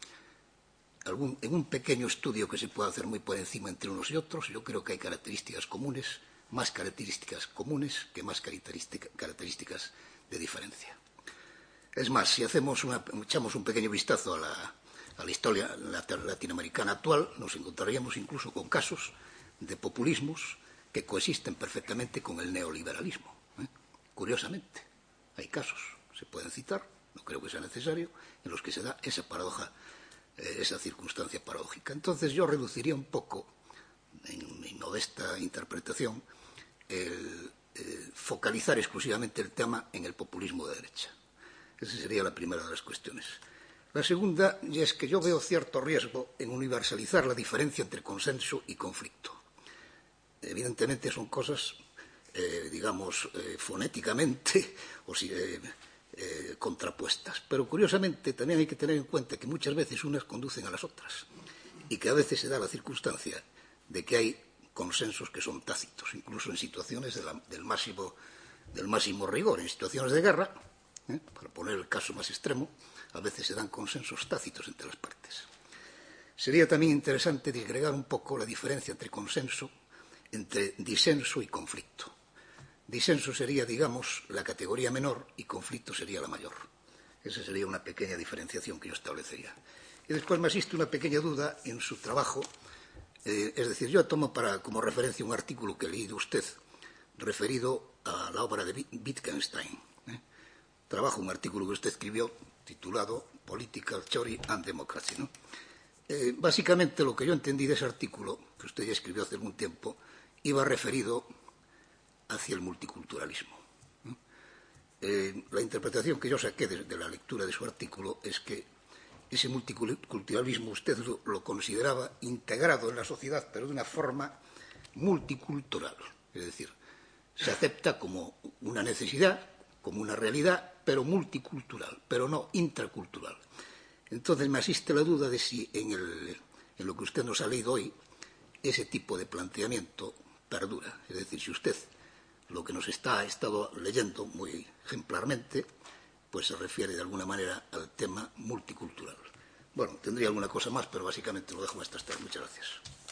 En un pequeño estudio que se puede hacer muy por encima entre unos y otros, yo creo que hay características comunes, más características comunes que más características de diferencia. Es más, si echamos un pequeño vistazo a la historia latinoamericana actual, nos encontraríamos incluso con casos de populismos que coexisten perfectamente con el neoliberalismo. Curiosamente, hay casos, se pueden citar, no creo que sea necesario, en los que se da esa paradoja, esa circunstancia paradójica. Entonces yo reduciría un poco, en mi modesta interpretación, focalizar exclusivamente el tema en el populismo de derecha. Esa sería la primera de las cuestiones. La segunda ya es que yo veo cierto riesgo en universalizar la diferencia entre consenso y conflicto. Evidentemente son cosas, digamos, fonéticamente o contrapuestas. Pero curiosamente también hay que tener en cuenta que muchas veces unas conducen a las otras y que a veces se da la circunstancia de que hay consensos que son tácitos, incluso en situaciones del máximo rigor, en situaciones de guerra, para poner el caso más extremo, a veces se dan consensos tácitos entre las partes. Sería también interesante disgregar un poco la diferencia entre consenso, entre disenso y conflicto. Disenso sería, digamos, la categoría menor y conflicto sería la mayor. Esa sería una pequeña diferenciación que yo establecería. Y después me asiste una pequeña duda en su trabajo. Es decir, yo tomo como referencia un artículo que leí de usted referido a la obra de Wittgenstein. Un artículo que usted escribió titulado Political Theory and Democracy, ¿no? Básicamente lo que yo entendí de ese artículo, que usted ya escribió hace algún tiempo, iba referido hacia el multiculturalismo. La interpretación que yo saqué de la lectura de su artículo es que ese multiculturalismo usted lo consideraba integrado en la sociedad, pero de una forma multicultural. Es decir, se acepta como una necesidad, como una realidad, pero multicultural, pero no intracultural. Entonces me asiste la duda de si en lo que usted nos ha leído hoy ese tipo de planteamiento perdura. Es decir, si usted lo que nos ha estado leyendo muy ejemplarmente, pues se refiere de alguna manera al tema multicultural. Bueno, tendría alguna cosa más, pero básicamente lo dejo hasta esta. Muchas gracias.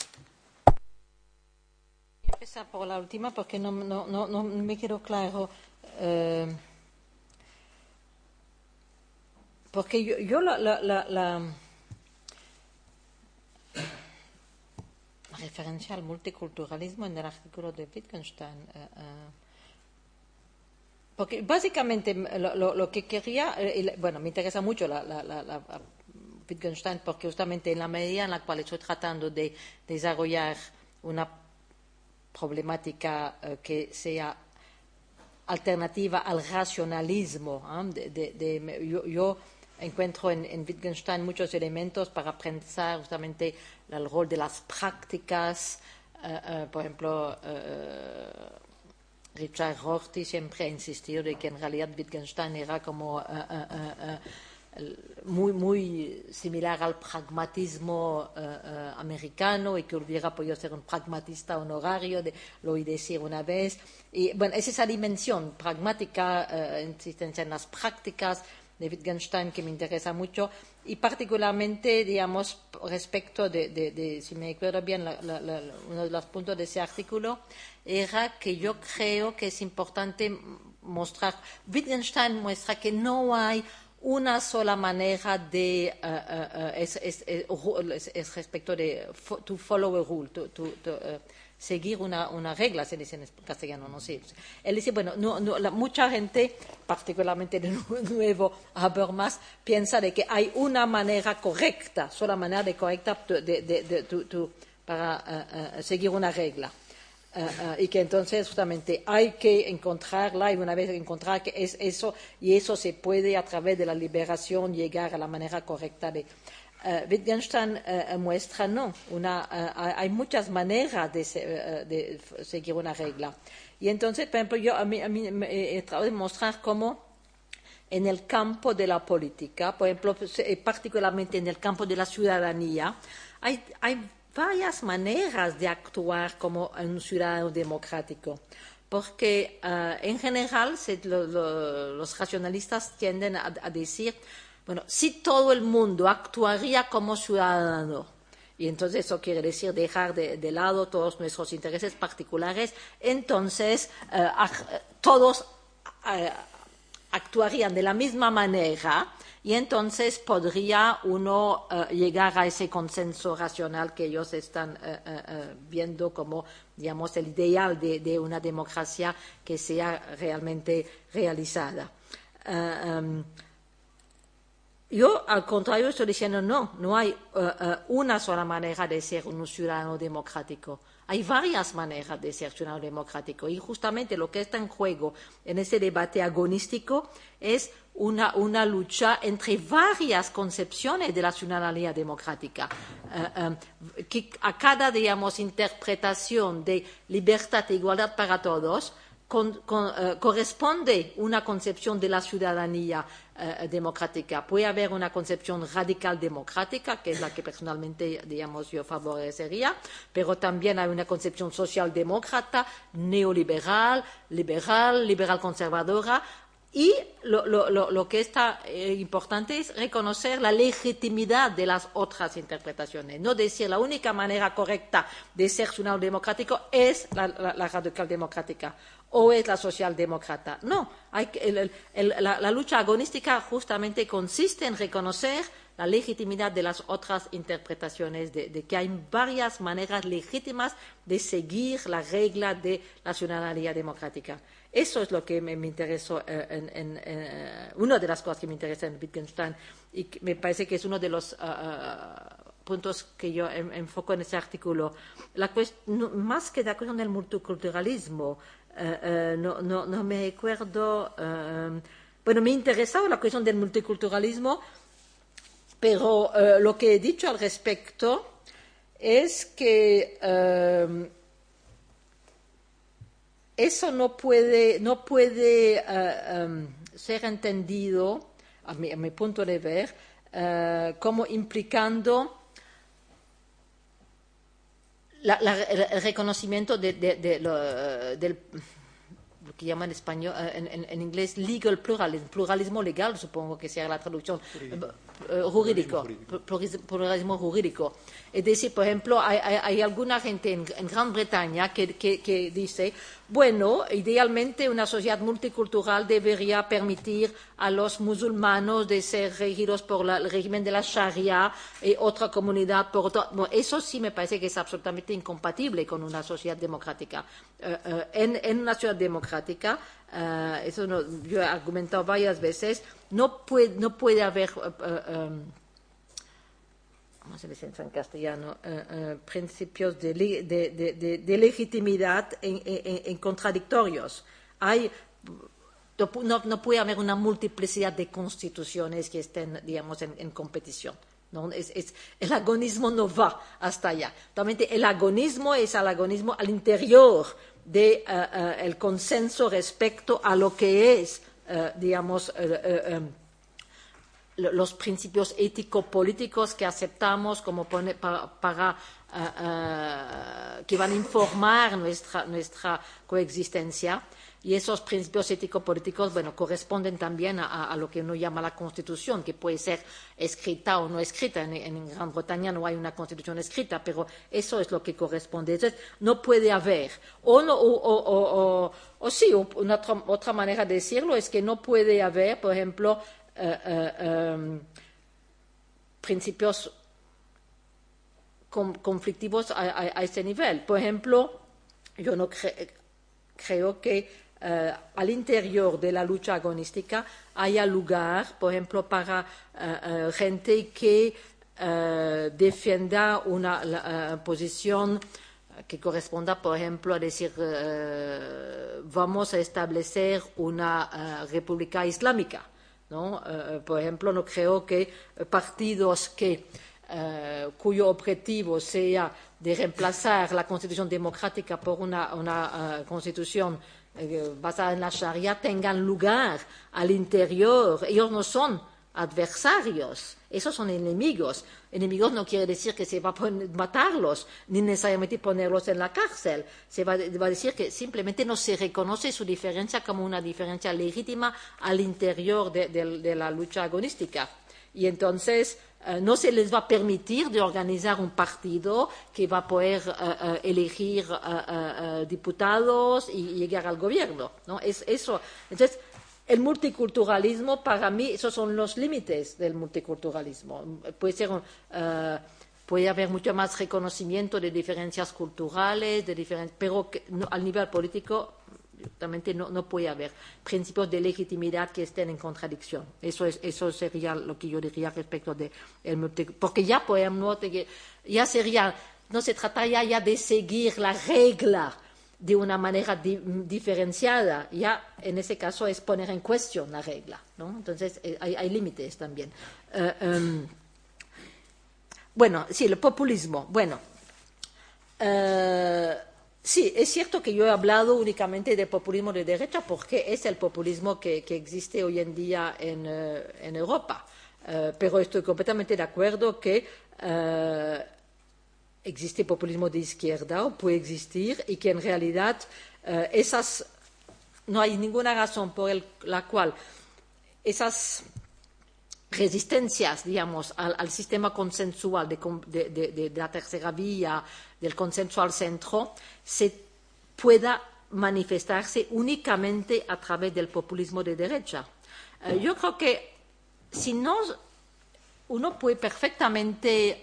Voy a empezar por la última porque no me quedó claro. porque yo la referencia al multiculturalismo en el artículo de Wittgenstein, porque básicamente lo que quería, bueno, me interesa mucho la Wittgenstein porque justamente en la medida en la cual estoy tratando de desarrollar una problemática que sea alternativa al racionalismo, yo encuentro en Wittgenstein muchos elementos para pensar justamente el rol de las prácticas. Por ejemplo, Richard Rorty siempre ha insistido de que en realidad Wittgenstein era como muy similar al pragmatismo americano y que hubiera podido ser un pragmatista honorario, lo oí decir una vez. Y bueno, es esa dimensión pragmática, insistencia en las prácticas de Wittgenstein que me interesa mucho y particularmente, digamos, respecto de si me acuerdo bien, uno de los puntos de ese artículo era que yo creo que es importante mostrar, Wittgenstein muestra que no hay una sola manera de es respecto de to follow a rule, seguir una regla, se dice en castellano, no sé. Él dice, bueno, mucha gente, particularmente de nuevo Habermas, piensa de que hay una manera correcta, sola manera correcta para seguir una regla. Y que entonces justamente hay que encontrarla y una vez encontrar que es eso y eso se puede a través de la liberación llegar a la manera correcta de Wittgenstein muestra no, hay muchas maneras de seguir una regla y entonces por ejemplo yo a mí he tratado de mostrar cómo en el campo de la política, por ejemplo particularmente en el campo de la ciudadanía hay varias maneras de actuar como un ciudadano democrático, porque en general los racionalistas tienden a decir, bueno, si todo el mundo actuaría como ciudadano, y entonces eso quiere decir dejar de lado todos nuestros intereses particulares, entonces todos actuarían de la misma manera y entonces podría uno llegar a ese consenso racional que ellos están viendo como, digamos, el ideal de una democracia que sea realmente realizada. Yo, al contrario, estoy diciendo no hay una sola manera de ser un ciudadano democrático. Hay varias maneras de ser ciudadano democrático y justamente lo que está en juego en ese debate agonístico es una lucha entre varias concepciones de la ciudadanía democrática, que a cada, digamos, interpretación de libertad e igualdad para todos corresponde una concepción de la ciudadanía democrática. Puede haber una concepción radical democrática, que es la que personalmente, digamos, yo favorecería, pero también hay una concepción socialdemócrata, neoliberal, liberal conservadora, y lo que está importante es reconocer la legitimidad de las otras interpretaciones, no decir la única manera correcta de ser ciudadano democrático es la radical democrática o es la socialdemócrata. No, la lucha agonística justamente consiste en reconocer la legitimidad de las otras interpretaciones, de que hay varias maneras legítimas de seguir la regla de la ciudadanía democrática. Eso es lo que me interesó, una de las cosas que me interesa en Wittgenstein y que me parece que es uno de los puntos que yo enfoco en ese artículo. Más que la cuestión del multiculturalismo, no me recuerdo. Bueno, me interesaba la cuestión del multiculturalismo, pero lo que he dicho al respecto es que eso no puede ser entendido, a mi punto de ver, como implicando el reconocimiento del lo que llaman en español, en inglés, legal pluralism, pluralismo legal, supongo que sea la traducción, pluralismo jurídico. Es decir, por ejemplo, hay alguna gente en Gran Bretaña que dice, bueno, idealmente una sociedad multicultural debería permitir a los musulmanes de ser regidos por el régimen de la Sharia y otra comunidad por otra. Bueno, eso sí me parece que es absolutamente incompatible con una sociedad democrática. En una sociedad democrática, eso yo he argumentado varias veces, no puede haber ¿cómo se dice en castellano? Principios de legitimidad en contradictorios. No puede haber una multiplicidad de constituciones que estén, digamos, en competición. ¿No? El agonismo no va hasta allá. Totalmente, el agonismo es el agonismo al interior del consenso respecto a lo que es, digamos, los principios ético-políticos que aceptamos como que van a informar nuestra coexistencia. Y esos principios ético-políticos, bueno, corresponden también a lo que uno llama la Constitución, que puede ser escrita o no escrita. En Gran Bretaña no hay una Constitución escrita, pero eso es lo que corresponde. Entonces, no puede haber. Otra manera de decirlo es que no puede haber, por ejemplo, principios conflictivos a este nivel. Por ejemplo, yo no creo que al interior de la lucha agonística haya lugar, por ejemplo, para gente que defienda una posición que corresponda, por ejemplo, a decir vamos a establecer una república islámica, ¿no? Por ejemplo, no creo que partidos cuyo objetivo sea de reemplazar la Constitución democrática por una Constitución basada en la Sharia tengan lugar al interior. Ellos no son adversarios, esos son enemigos. Enemigos no quiere decir que se va a matarlos, ni necesariamente ponerlos en la cárcel. Se va a decir que simplemente no se reconoce su diferencia como una diferencia legítima al interior de la lucha agonística. Y entonces no se les va a permitir de organizar un partido que va a poder elegir diputados y llegar al gobierno, ¿no? Es eso. Entonces, el multiculturalismo, para mí, esos son los límites del multiculturalismo. Puede haber mucho más reconocimiento de diferencias culturales, pero al nivel político realmente no puede haber principios de legitimidad que estén en contradicción. Eso sería lo que yo diría respecto del multiculturalismo. Porque ya podemos, ya sería, no se trataría ya de seguir la regla de una manera diferenciada. Ya en ese caso es poner en cuestión la regla, ¿no? Entonces hay límites también. Bueno, sí, el populismo. Bueno, sí, es cierto que yo he hablado únicamente de populismo de derecha porque es el populismo que existe hoy en día en Europa. Pero estoy completamente de acuerdo que existe populismo de izquierda o puede existir y que en realidad no hay ninguna razón por la cual esas resistencias, digamos, al sistema consensual de la tercera vía, del consenso al centro, se pueda manifestarse únicamente a través del populismo de derecha. Yo creo que si no, uno puede perfectamente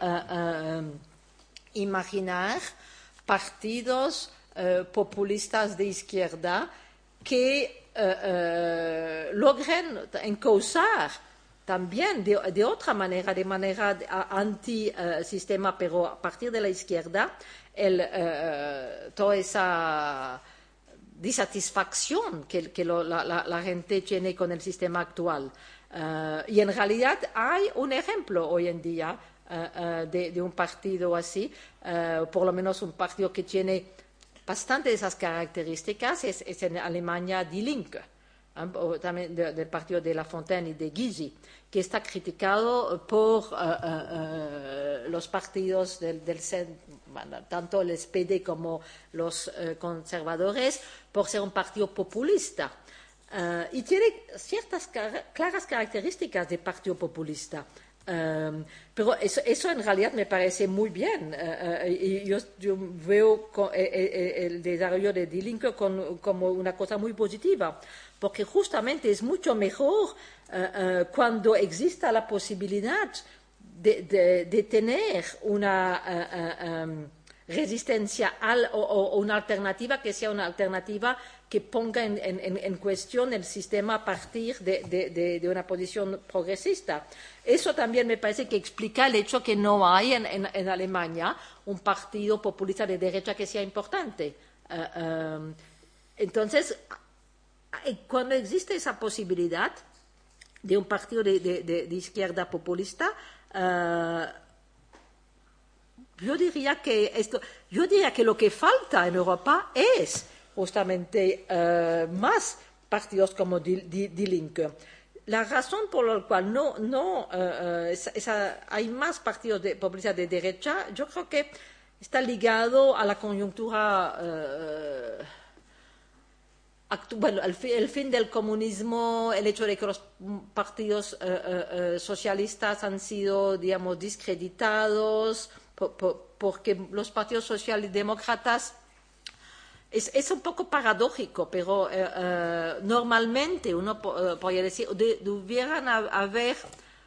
imaginar partidos populistas de izquierda que logren encauzar también de otra manera, de manera anti-sistema, pero a partir de la izquierda, toda esa disatisfacción que la gente tiene con el sistema actual. Y en realidad hay un ejemplo hoy en día de un partido así, por lo menos un partido que tiene bastante de esas características, es en Alemania Die Linke, o también del partido de La Fontaine y de Gysi, que está criticado por los partidos del centro, tanto el SPD como los conservadores, por ser un partido populista. Y tiene ciertas claras características de partido populista. Pero eso en realidad me parece muy bien. Y yo veo el desarrollo de Die Linke como una cosa muy positiva, porque justamente es mucho mejor cuando exista la posibilidad de tener una resistencia o una alternativa que sea una alternativa que ponga en cuestión el sistema a partir de una posición progresista. Eso también me parece que explica el hecho que no hay en Alemania un partido populista de derecha que sea importante. Entonces, cuando existe esa posibilidad de un partido de izquierda populista, yo diría que lo que falta en Europa es justamente más partidos como Die Linke. La razón por la cual hay más partidos populistas de derecha, yo creo que está ligado a la coyuntura bueno, el fin del comunismo, el hecho de que los partidos socialistas han sido, digamos, discreditados, porque los partidos socialdemócratas es un poco paradójico, pero normalmente uno podría decir debieran haber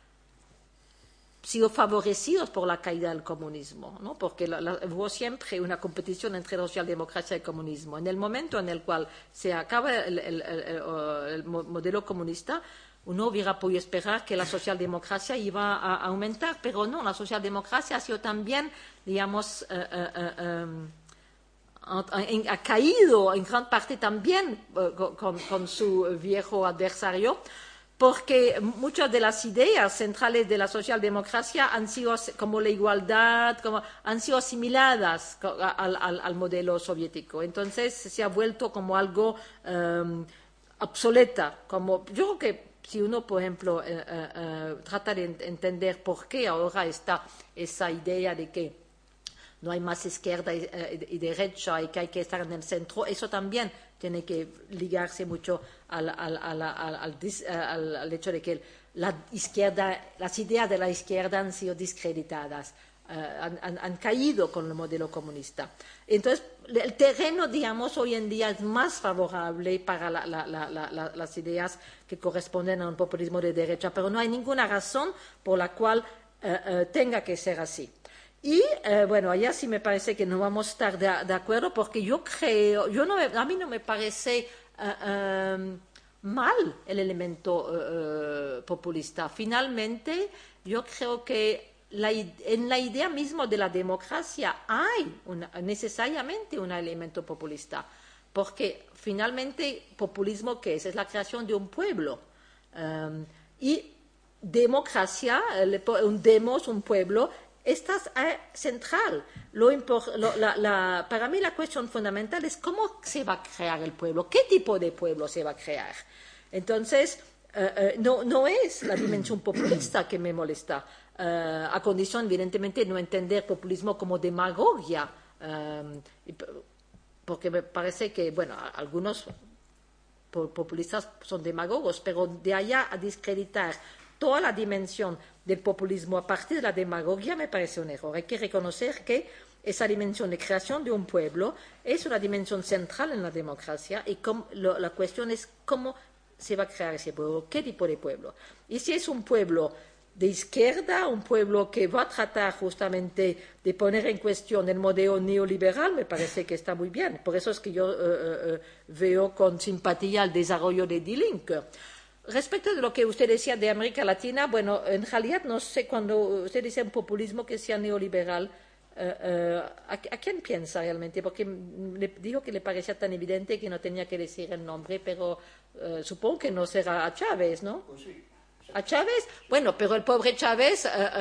sido favorecidos por la caída del comunismo, ¿no? Porque hubo siempre una competición entre la socialdemocracia y el comunismo. En el momento en el cual se acaba el modelo comunista, uno hubiera podido esperar que la socialdemocracia iba a aumentar, pero no, la socialdemocracia ha sido también, digamos, ha caído en gran parte también con su viejo adversario, porque muchas de las ideas centrales de la socialdemocracia han sido, como la igualdad, han sido asimiladas al modelo soviético. Entonces se ha vuelto como algo obsoleta. Yo creo que si uno, por ejemplo, trata de entender por qué ahora está esa idea de que no hay más izquierda y derecha y que hay que estar en el centro, eso también tiene que ligarse mucho al hecho de que las ideas de la izquierda han sido discreditadas, han caído con el modelo comunista. Entonces, el terreno, digamos, hoy en día es más favorable para las ideas que corresponden a un populismo de derecha, pero no hay ninguna razón por la cual tenga que ser así. Y, bueno, allá sí me parece que no vamos a estar de acuerdo, porque yo creo, a mí no me parece mal el elemento populista. Finalmente, yo creo que en la idea misma de la democracia hay necesariamente un elemento populista, porque finalmente, populismo, ¿qué es? Es la creación de un pueblo. Y democracia, un demos, un pueblo, esta es central. Para mí la cuestión fundamental es cómo se va a crear el pueblo, qué tipo de pueblo se va a crear. Entonces, no es la dimensión populista que me molesta, a condición, evidentemente, de no entender populismo como demagogia, porque me parece que, bueno, algunos populistas son demagogos, pero de allá a discreditar toda la dimensión del populismo a partir de la demagogia me parece un error. Hay que reconocer que esa dimensión de creación de un pueblo es una dimensión central en la democracia y la cuestión es cómo se va a crear ese pueblo, qué tipo de pueblo. Y si es un pueblo de izquierda, un pueblo que va a tratar justamente de poner en cuestión el modelo neoliberal, me parece que está muy bien. Por eso es que yo veo con simpatía el desarrollo de Die Linke. Respecto de lo que usted decía de América Latina, bueno, en realidad no sé, cuando usted dice un populismo que sea neoliberal, ¿a quién piensa realmente? Porque le dijo que le parecía tan evidente que no tenía que decir el nombre, pero supongo que no será a Chávez, ¿no? Pues sí. ¿A Chávez? Bueno, pero el pobre Chávez,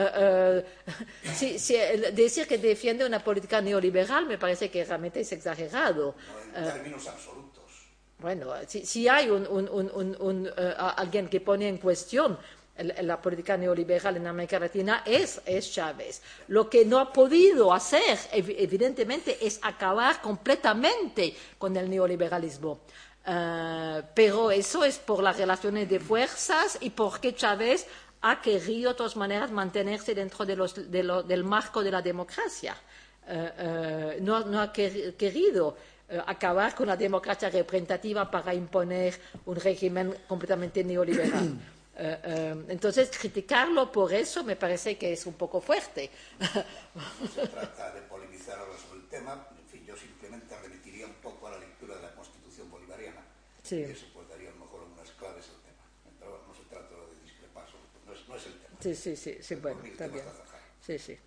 decir que defiende una política neoliberal me parece que realmente es exagerado. No en términos absolutos. Bueno, si hay alguien que pone en cuestión la política neoliberal en América Latina es Chávez. Lo que no ha podido hacer, evidentemente, es acabar completamente con el neoliberalismo. Pero eso es por las relaciones de fuerzas y porque Chávez ha querido de todas maneras mantenerse dentro del marco de la democracia. No ha querido acabar con la democracia representativa para imponer un régimen completamente neoliberal. Entonces, criticarlo por eso me parece que es un poco fuerte. No se trata de polemizar ahora sobre el tema. En fin, yo simplemente remitiría un poco a la lectura de la Constitución bolivariana. Sí. Y eso pues daría a lo mejor algunas claves al tema. Pero no se trata de discrepar sobre todo. No es el tema. Sí, bueno, está bien. Sí.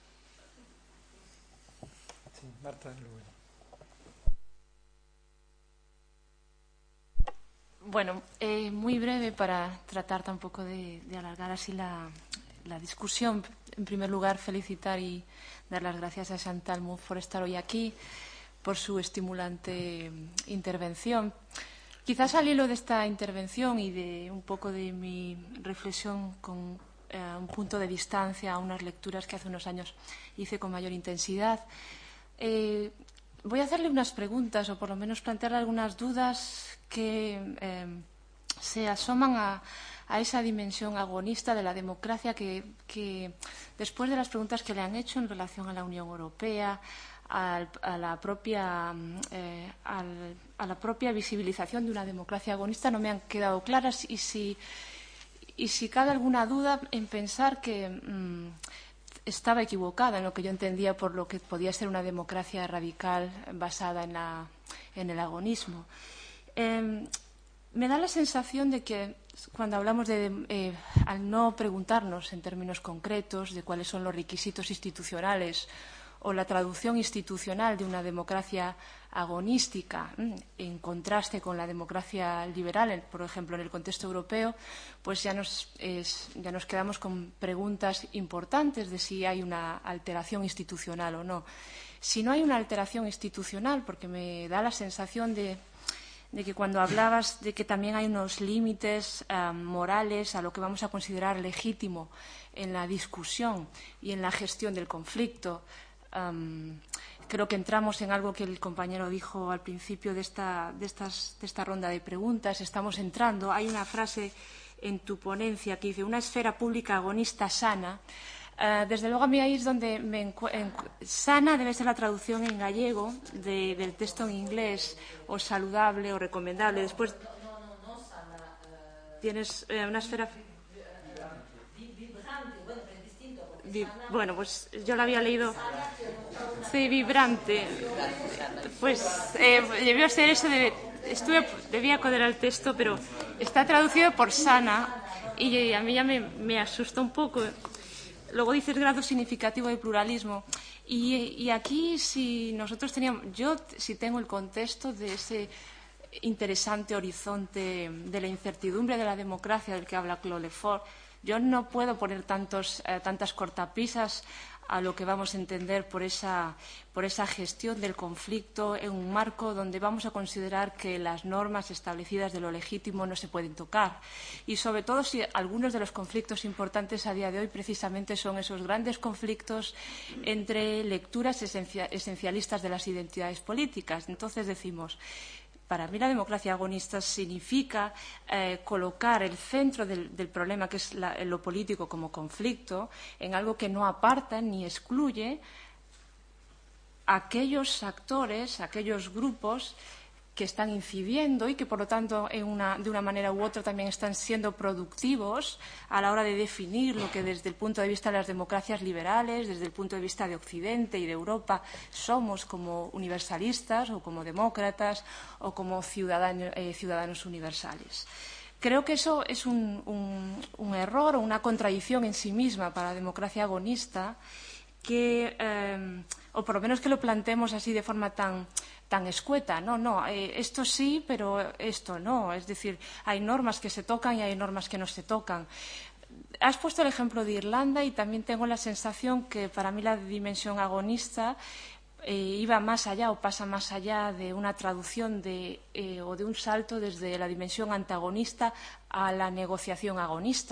Marta, luego. Bueno, muy breve para tratar tampoco de alargar así la discusión. En primer lugar, felicitar y dar las gracias a Chantal Mouffe por estar hoy aquí, por su estimulante intervención. Quizás al hilo de esta intervención y de un poco de mi reflexión con un punto de distancia a unas lecturas que hace unos años hice con mayor intensidad, voy a hacerle unas preguntas o por lo menos plantearle algunas dudas que se asoman a esa dimensión agonista de la democracia que después de las preguntas que le han hecho en relación a la Unión Europea, a la propia visibilización de una democracia agonista no me han quedado claras y si cabe alguna duda en pensar que estaba equivocada en lo que yo entendía por lo que podía ser una democracia radical basada en el agonismo. Me da la sensación de que cuando hablamos al no preguntarnos en términos concretos de cuáles son los requisitos institucionales o la traducción institucional de una democracia agonística en contraste con la democracia liberal, por ejemplo, en el contexto europeo, pues ya nos quedamos con preguntas importantes de si hay una alteración institucional o no. Si no hay una alteración institucional, porque me da la sensación de que cuando hablabas de que también hay unos límites morales a lo que vamos a considerar legítimo en la discusión y en la gestión del conflicto, creo que entramos en algo que el compañero dijo al principio de esta ronda de preguntas. Estamos entrando, hay una frase en tu ponencia que dice una esfera pública agonista sana. Desde luego a mí ahí es donde sana debe ser la traducción en gallego del texto en inglés, o saludable o recomendable. Después no sana. Tienes una esfera vibrante, bueno, pero es distinto. Bueno, pues yo la había leído. Sí, vibrante. Pues debió ser eso debía coder al texto, pero está traducido por sana y a mí ya me asusta un poco. Luego dices grado significativo de pluralismo. Y aquí yo sí tengo el contexto de ese interesante horizonte de la incertidumbre de la democracia del que habla Claude Lefort. Yo no puedo poner tantas cortapisas a lo que vamos a entender por esa gestión del conflicto en un marco donde vamos a considerar que las normas establecidas de lo legítimo no se pueden tocar. Y sobre todo si algunos de los conflictos importantes a día de hoy precisamente son esos grandes conflictos entre lecturas esencialistas de las identidades políticas. Entonces decimos, para mí la democracia agonista significa colocar el centro del problema, que es lo político como conflicto, en algo que no aparta ni excluye a aquellos actores, a aquellos grupos que están incidiendo y que, por lo tanto, de una manera u otra también están siendo productivos a la hora de definir lo que desde el punto de vista de las democracias liberales, desde el punto de vista de Occidente y de Europa, somos como universalistas o como demócratas o como ciudadanos universales. Creo que eso es un error o una contradicción en sí misma para la democracia agonista, o por lo menos que lo planteemos así de forma tan escueta. Esto sí, pero esto no. Es decir, hay normas que se tocan y hay normas que no se tocan. Has puesto el ejemplo de Irlanda y también tengo la sensación que para mí la dimensión agonista iba más allá o pasa más allá de una traducción o de un salto desde la dimensión antagonista a la negociación agonista.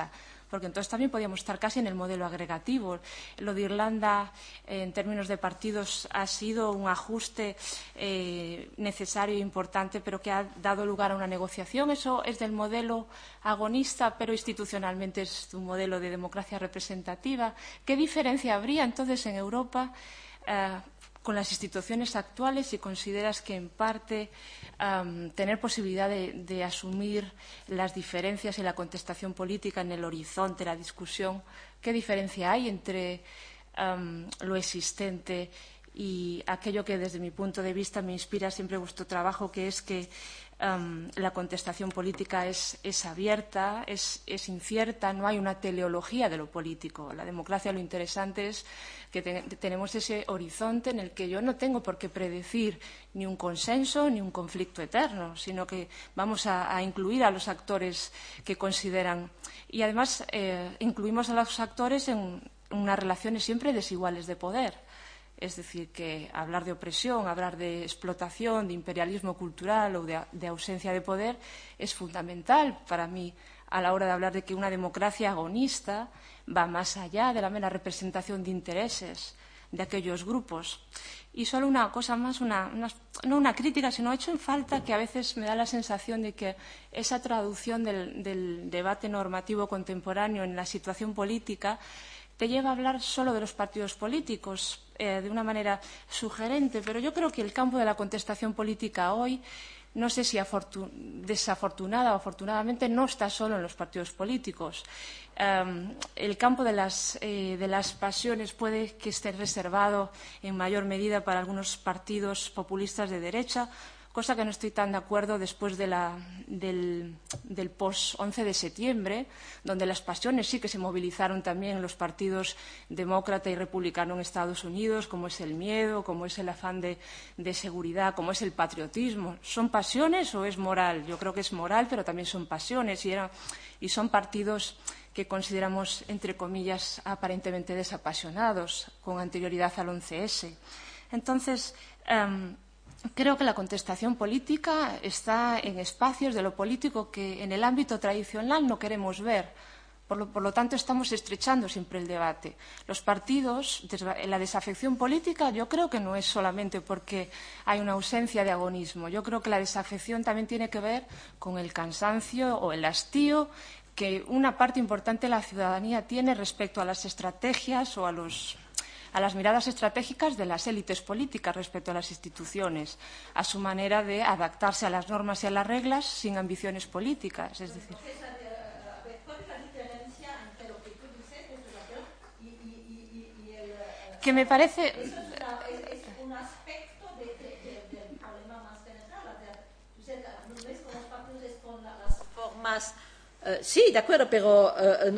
porque entonces también podíamos estar casi en el modelo agregativo. Lo de Irlanda, en términos de partidos, ha sido un ajuste necesario e importante, pero que ha dado lugar a una negociación. Eso es del modelo agonista, pero institucionalmente es un modelo de democracia representativa. ¿Qué diferencia habría entonces en Europa con las instituciones actuales si consideras que, en parte, tener posibilidad de asumir las diferencias y la contestación política en el horizonte, la discusión, qué diferencia hay entre lo existente y aquello que, desde mi punto de vista, me inspira siempre vuestro trabajo, que es que la contestación política es abierta, es incierta, no hay una teleología de lo político. La democracia, lo interesante es que tenemos ese horizonte en el que yo no tengo por qué predecir ni un consenso ni un conflicto eterno, sino que vamos a incluir a los actores que consideran. Y además incluimos a los actores en unas relaciones siempre desiguales de poder. Es decir, que hablar de opresión, hablar de explotación, de imperialismo cultural o de ausencia de poder es fundamental para mí a la hora de hablar de que una democracia agonista va más allá de la mera representación de intereses de aquellos grupos. Y solo una cosa más, no una crítica, sino he hecho en falta que a veces me da la sensación de que esa traducción del debate normativo contemporáneo en la situación política te lleva a hablar solo de los partidos políticos de una manera sugerente, pero yo creo que el campo de la contestación política hoy, no sé si desafortunada o afortunadamente, no está solo en los partidos políticos. El campo de las pasiones puede que esté reservado en mayor medida para algunos partidos populistas de derecha, cosa que no estoy tan de acuerdo después del post-11 de septiembre, donde las pasiones sí que se movilizaron también en los partidos demócrata y republicano en Estados Unidos, como es el miedo, como es el afán de seguridad, como es el patriotismo. ¿Son pasiones o es moral? Yo creo que es moral, pero también son pasiones y son partidos que consideramos, entre comillas, aparentemente desapasionados, con anterioridad al 11S. Entonces, creo que la contestación política está en espacios de lo político que en el ámbito tradicional no queremos ver. Por lo tanto, estamos estrechando siempre el debate. Los partidos, la desafección política, yo creo que no es solamente porque hay una ausencia de agonismo. Yo creo que la desafección también tiene que ver con el cansancio o el hastío que una parte importante de la ciudadanía tiene respecto a las estrategias o a las miradas estratégicas de las élites políticas respecto a las instituciones, a su manera de adaptarse a las normas y a las reglas sin ambiciones políticas. Es decir, ¿cuál es la diferencia entre lo que tú dices y el... que me parece... Eso es un aspecto del problema más general. ¿No ves con los partidos es con las formas? Sí, de acuerdo, pero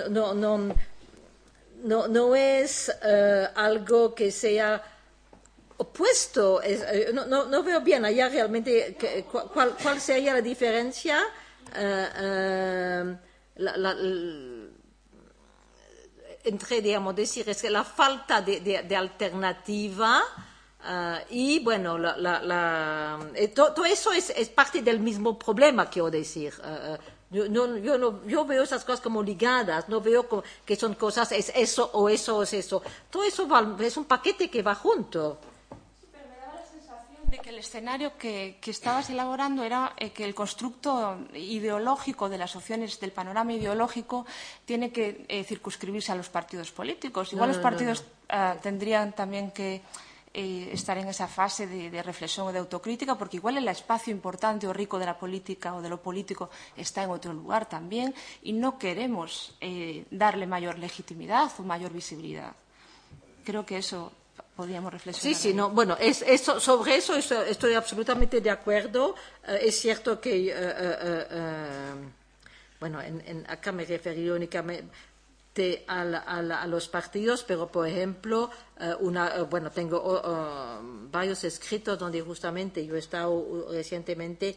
no es algo que sea opuesto. No veo bien allá realmente cuál sería la diferencia entre, digamos, decir, es que la falta de alternativa y, bueno, todo eso es parte del mismo problema, quiero decir. Yo veo esas cosas como ligadas, no veo que son cosas, es eso o eso es eso. Todo eso es un paquete que va junto. Sí, pero me daba la sensación de que el escenario que estabas elaborando era que el constructo ideológico de las opciones, del panorama ideológico, tiene que circunscribirse a los partidos políticos. Igual los partidos tendrían también que estar en esa fase de reflexión o de autocrítica, porque igual el espacio importante o rico de la política o de lo político está en otro lugar también y no queremos darle mayor legitimidad o mayor visibilidad. Creo que eso podríamos reflexionar. Sí, no, bueno, sobre eso estoy absolutamente de acuerdo. Es cierto que, bueno, acá me referí únicamente a los partidos, pero por ejemplo, tengo varios escritos donde justamente yo he estado recientemente,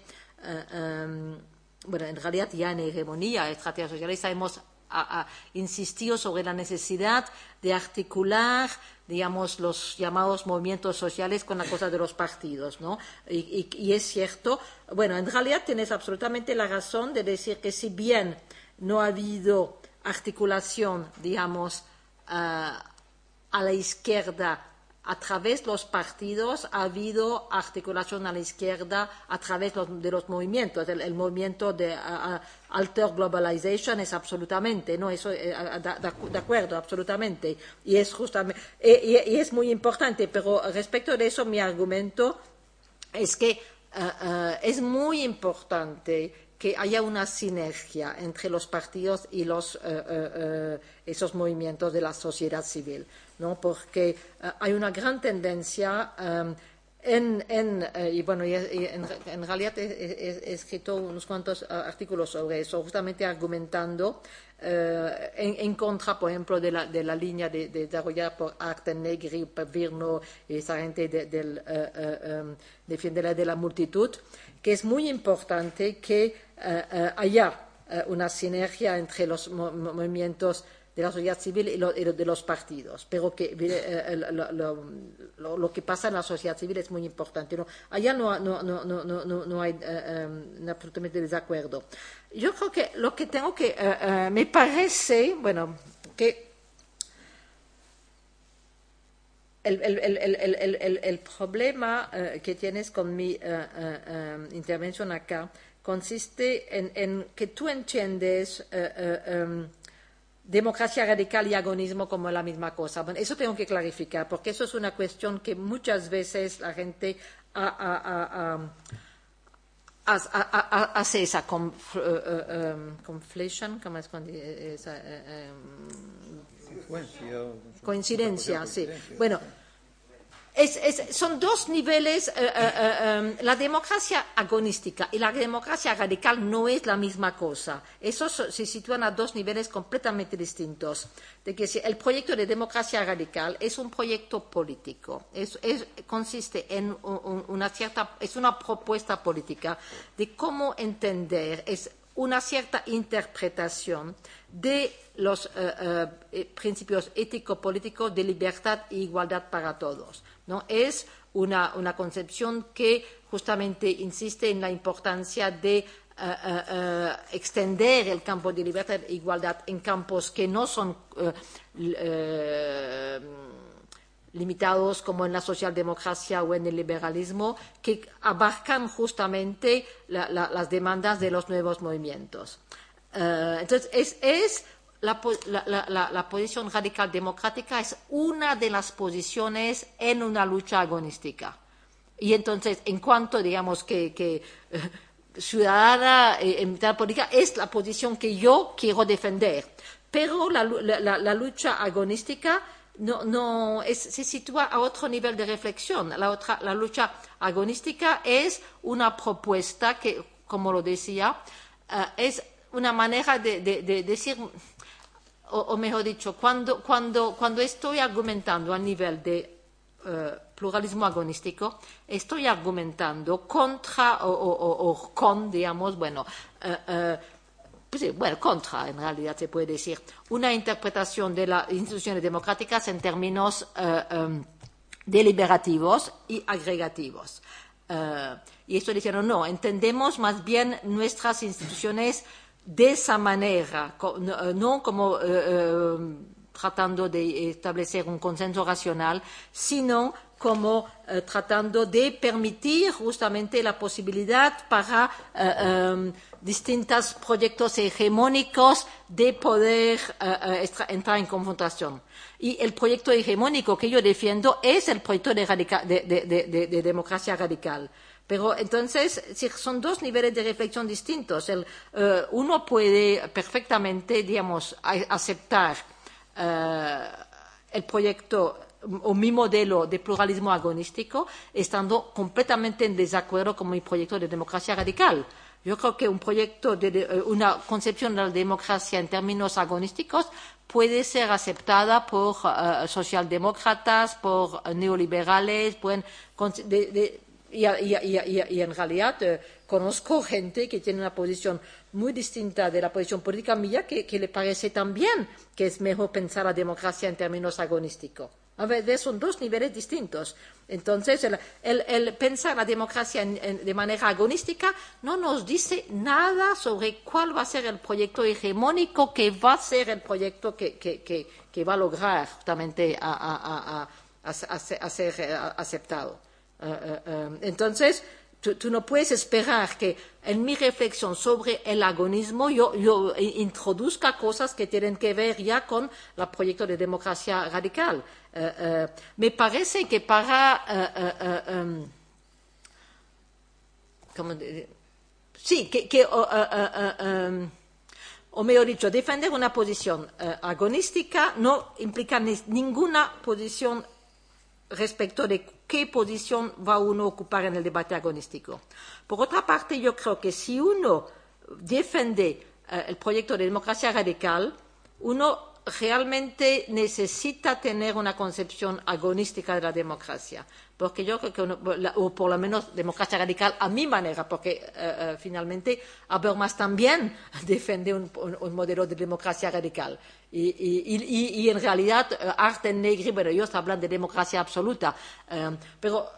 en realidad ya en Hegemonía, Estrategia Socialista, hemos insistido sobre la necesidad de articular, digamos, los llamados movimientos sociales con la cosa de los partidos, ¿no? Y es cierto, bueno, en realidad tienes absolutamente la razón de decir que si bien no ha habido articulación, digamos, a la izquierda a través de los partidos, ha habido articulación a la izquierda a través de los movimientos. El movimiento de alter globalization es absolutamente, ¿no? Eso, de acuerdo, absolutamente. Y es justamente, y es muy importante, pero respecto de eso, mi argumento es que es muy importante que haya una sinergia entre los partidos y esos movimientos de la sociedad civil, ¿no? Porque hay una gran tendencia en realidad he escrito unos cuantos artículos sobre eso, justamente argumentando en contra, por ejemplo, de la línea desarrollada por Arten Negri, por Virno y esa gente Defensores de la multitud, que es muy importante que haya una sinergia entre los movimientos de la sociedad civil y de los partidos, pero que lo que pasa en la sociedad civil es muy importante, ¿no? Allá no hay absolutamente desacuerdo. Yo creo que lo que tengo que me parece, bueno, que el problema que tienes con mi intervención acá consiste en que tú entiendes democracia radical y agonismo como la misma cosa. Bueno, eso tengo que clarificar, porque eso es una cuestión que muchas veces la gente hace esa conflation, ¿cómo es cuando esa coincidencia? Sí. Bueno, son dos niveles. La democracia agonística y la democracia radical no es la misma cosa. Esos se sitúan a dos niveles completamente distintos. De que el proyecto de democracia radical es un proyecto político, consiste en es una propuesta política de cómo entender, es una cierta interpretación de los principios ético-políticos de libertad e igualdad para todos, ¿no? Es una concepción que justamente insiste en la importancia de extender el campo de libertad e igualdad en campos que no son limitados como en la socialdemocracia o en el liberalismo, que abarcan justamente las demandas de los nuevos movimientos. Entonces, la posición radical democrática es una de las posiciones en una lucha agonística. Y entonces, en cuanto, digamos, que ciudadana en mitad política, es la posición que yo quiero defender. Pero la lucha agonística se sitúa a otro nivel de reflexión. La lucha agonística es una propuesta que, como lo decía, es una manera de decir, o mejor dicho, cuando estoy argumentando a nivel de pluralismo agonístico, estoy argumentando contra o con, digamos, contra, en realidad se puede decir, una interpretación de las instituciones democráticas en términos deliberativos y agregativos. Y estoy diciendo, no, entendemos más bien nuestras instituciones de esa manera, no como tratando de establecer un consenso racional, sino como tratando de permitir justamente la posibilidad para distintos proyectos hegemónicos de poder entrar en confrontación. Y el proyecto hegemónico que yo defiendo es el proyecto de democracia radical. Pero entonces son dos niveles de reflexión distintos. Uno puede perfectamente, digamos, aceptar el proyecto o mi modelo de pluralismo agonístico, estando completamente en desacuerdo con mi proyecto de democracia radical. Yo creo que una concepción de la democracia en términos agonísticos puede ser aceptada por socialdemócratas, por neoliberales, y en realidad conozco gente que tiene una posición muy distinta de la posición política mía que le parece también que es mejor pensar la democracia en términos agonísticos. A ver, son dos niveles distintos. Entonces, el pensar la democracia de manera agonística no nos dice nada sobre cuál va a ser el proyecto hegemónico que va a ser el proyecto que va a lograr justamente a ser aceptado. Entonces, tú no puedes esperar que en mi reflexión sobre el agonismo yo introduzca cosas que tienen que ver ya con el proyecto de democracia radical. Me parece que para o mejor dicho, defender una posición agonística no implica ninguna posición respecto de qué posición va uno a ocupar en el debate agonístico. Por otra parte, yo creo que si uno defiende el proyecto de democracia radical, uno realmente necesita tener una concepción agonística de la democracia, porque yo creo que o por lo menos democracia radical a mi manera, porque finalmente Habermas también defiende un modelo de democracia radical. Y en realidad Arten Negri, bueno, ellos hablan de democracia absoluta, pero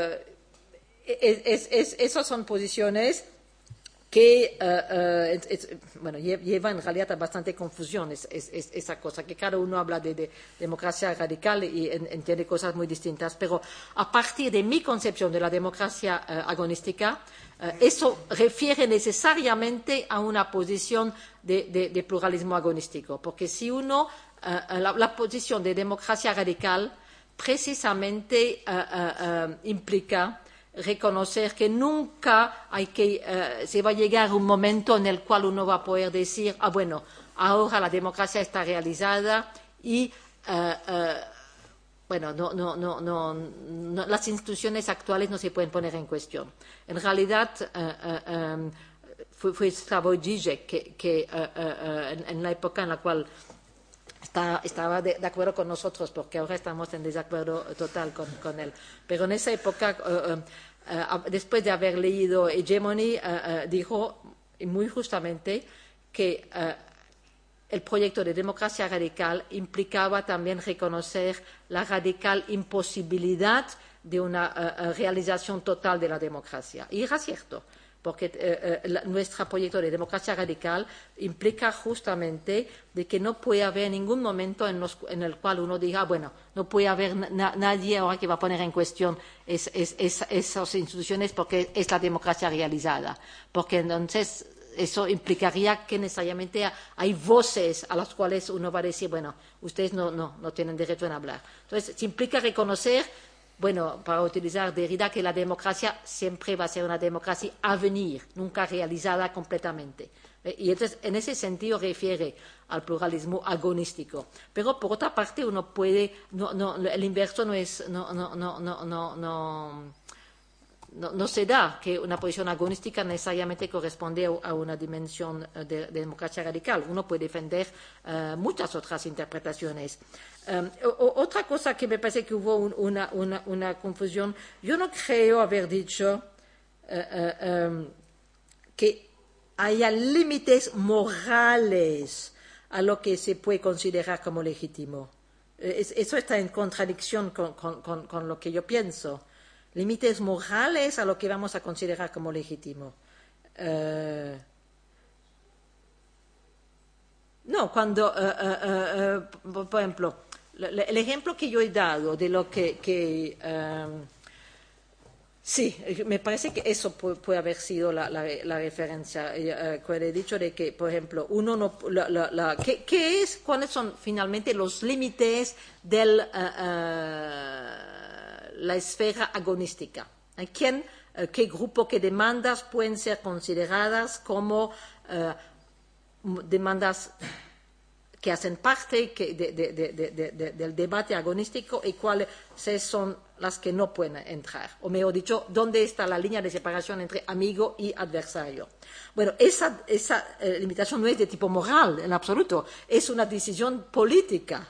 esas son posiciones que lleva en realidad a bastante confusión esa cosa, que cada uno habla de democracia radical y entiende cosas muy distintas, pero a partir de mi concepción de la democracia agonística, eso refiere necesariamente a una posición de pluralismo agonístico, porque si uno, la posición de democracia radical precisamente implica reconocer que nunca se va a llegar un momento en el cual uno va a poder decir, bueno, ahora la democracia está realizada y las instituciones actuales no se pueden poner en cuestión. En realidad, fue Slavoj Žižek que en la época en la cual estaba de acuerdo con nosotros, porque ahora estamos en desacuerdo total con él. Pero en esa época, después de haber leído Hegemony, dijo muy justamente que el proyecto de democracia radical implicaba también reconocer la radical imposibilidad de una realización total de la democracia. Y era cierto, porque nuestro proyecto de democracia radical implica justamente de que no puede haber ningún momento en el cual uno diga, bueno, no puede haber nadie ahora que va a poner en cuestión esas instituciones porque es la democracia realizada, porque entonces eso implicaría que necesariamente hay voces a las cuales uno va a decir, bueno, ustedes no tienen derecho a hablar. Entonces, se implica reconocer, bueno, para utilizar Derrida, que la democracia siempre va a ser una democracia a venir, nunca realizada completamente. Y entonces, en ese sentido, refiere al pluralismo agonístico. Pero, por otra parte, uno puede, el inverso no es, no se da que una posición agonística necesariamente corresponde a una dimensión de democracia radical. Uno puede defender muchas otras interpretaciones. Otra cosa que me parece que hubo una confusión, yo no creo haber dicho que haya límites morales a lo que se puede considerar como legítimo. Eso está en contradicción con lo que yo pienso. Límites morales a lo que vamos a considerar como legítimo. No, cuando, por ejemplo, el ejemplo que yo he dado de lo que sí, me parece que eso puede haber sido la referencia, cuando he dicho de que, por ejemplo, uno no, ¿cuáles son finalmente los límites de la esfera agonística? ¿Qué grupo, qué demandas pueden ser consideradas como demandas que hacen parte del debate agonístico y cuáles son las que no pueden entrar? O mejor dicho, ¿dónde está la línea de separación entre amigo y adversario? Bueno, esa limitación no es de tipo moral en absoluto, es una decisión política.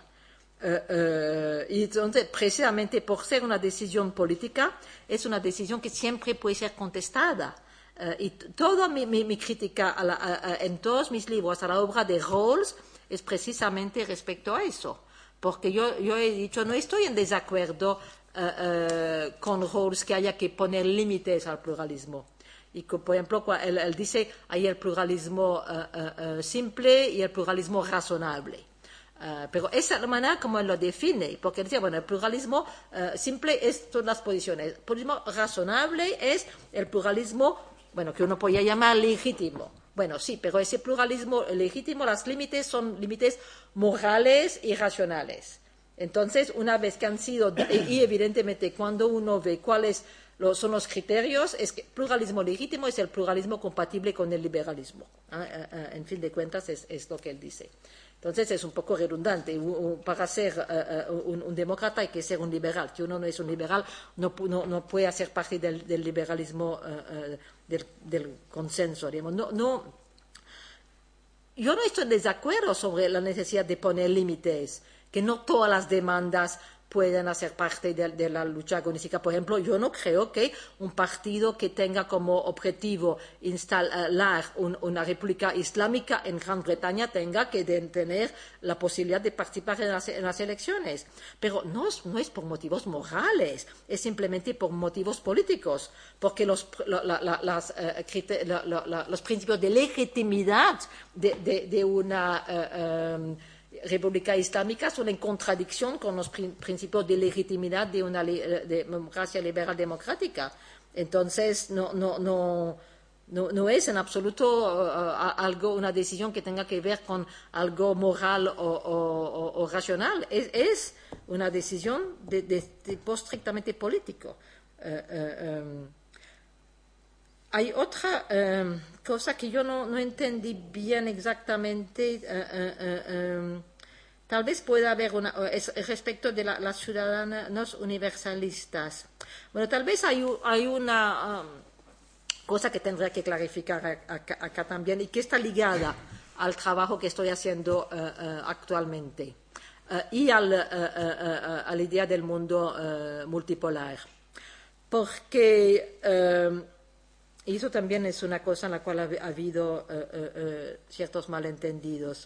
Y entonces, precisamente por ser una decisión política, es una decisión que siempre puede ser contestada. Y toda mi crítica en todos mis libros a la obra de Rawls es precisamente respecto a eso, porque yo he dicho, no estoy en desacuerdo con Rawls que haya que poner límites al pluralismo. Y que, por ejemplo, él dice, hay el pluralismo simple y el pluralismo razonable. Pero esa es la manera como él lo define, porque decía, bueno, el pluralismo simple es todas las posiciones. El pluralismo razonable es el pluralismo, bueno, que uno podría llamar legítimo. Bueno, sí, pero ese pluralismo legítimo, los límites son límites morales y racionales. Entonces, una vez que han sido, y evidentemente cuando uno ve cuáles son los criterios, es que el pluralismo legítimo es el pluralismo compatible con el liberalismo. En fin de cuentas, es lo que él dice. Entonces, es un poco redundante. Para ser un demócrata hay que ser un liberal. Si uno no es un liberal, no puede hacer parte del liberalismo, del consenso. Digamos. Yo no estoy en desacuerdo sobre la necesidad de poner límites, que no todas las demandas pueden hacer parte de la lucha agonística. Por ejemplo, yo no creo que un partido que tenga como objetivo instalar una república islámica en Gran Bretaña tenga que tener la posibilidad de participar en las elecciones. Pero no es por motivos morales, es simplemente por motivos políticos, porque los principios de legitimidad de una república islámica son en contradicción con los principios de legitimidad de una democracia liberal democrática. Entonces, no es en absoluto una decisión que tenga que ver con algo moral o racional. Es una decisión de tipo estrictamente político. Hay otra cosa que yo no entendí bien exactamente. Tal vez pueda haber respecto de las ciudadanos universalistas. Bueno, tal vez hay una cosa que tendría que clarificar acá también y que está ligada al trabajo que estoy haciendo actualmente y a la idea del mundo multipolar. Porque y eso también es una cosa en la cual ha habido ciertos malentendidos.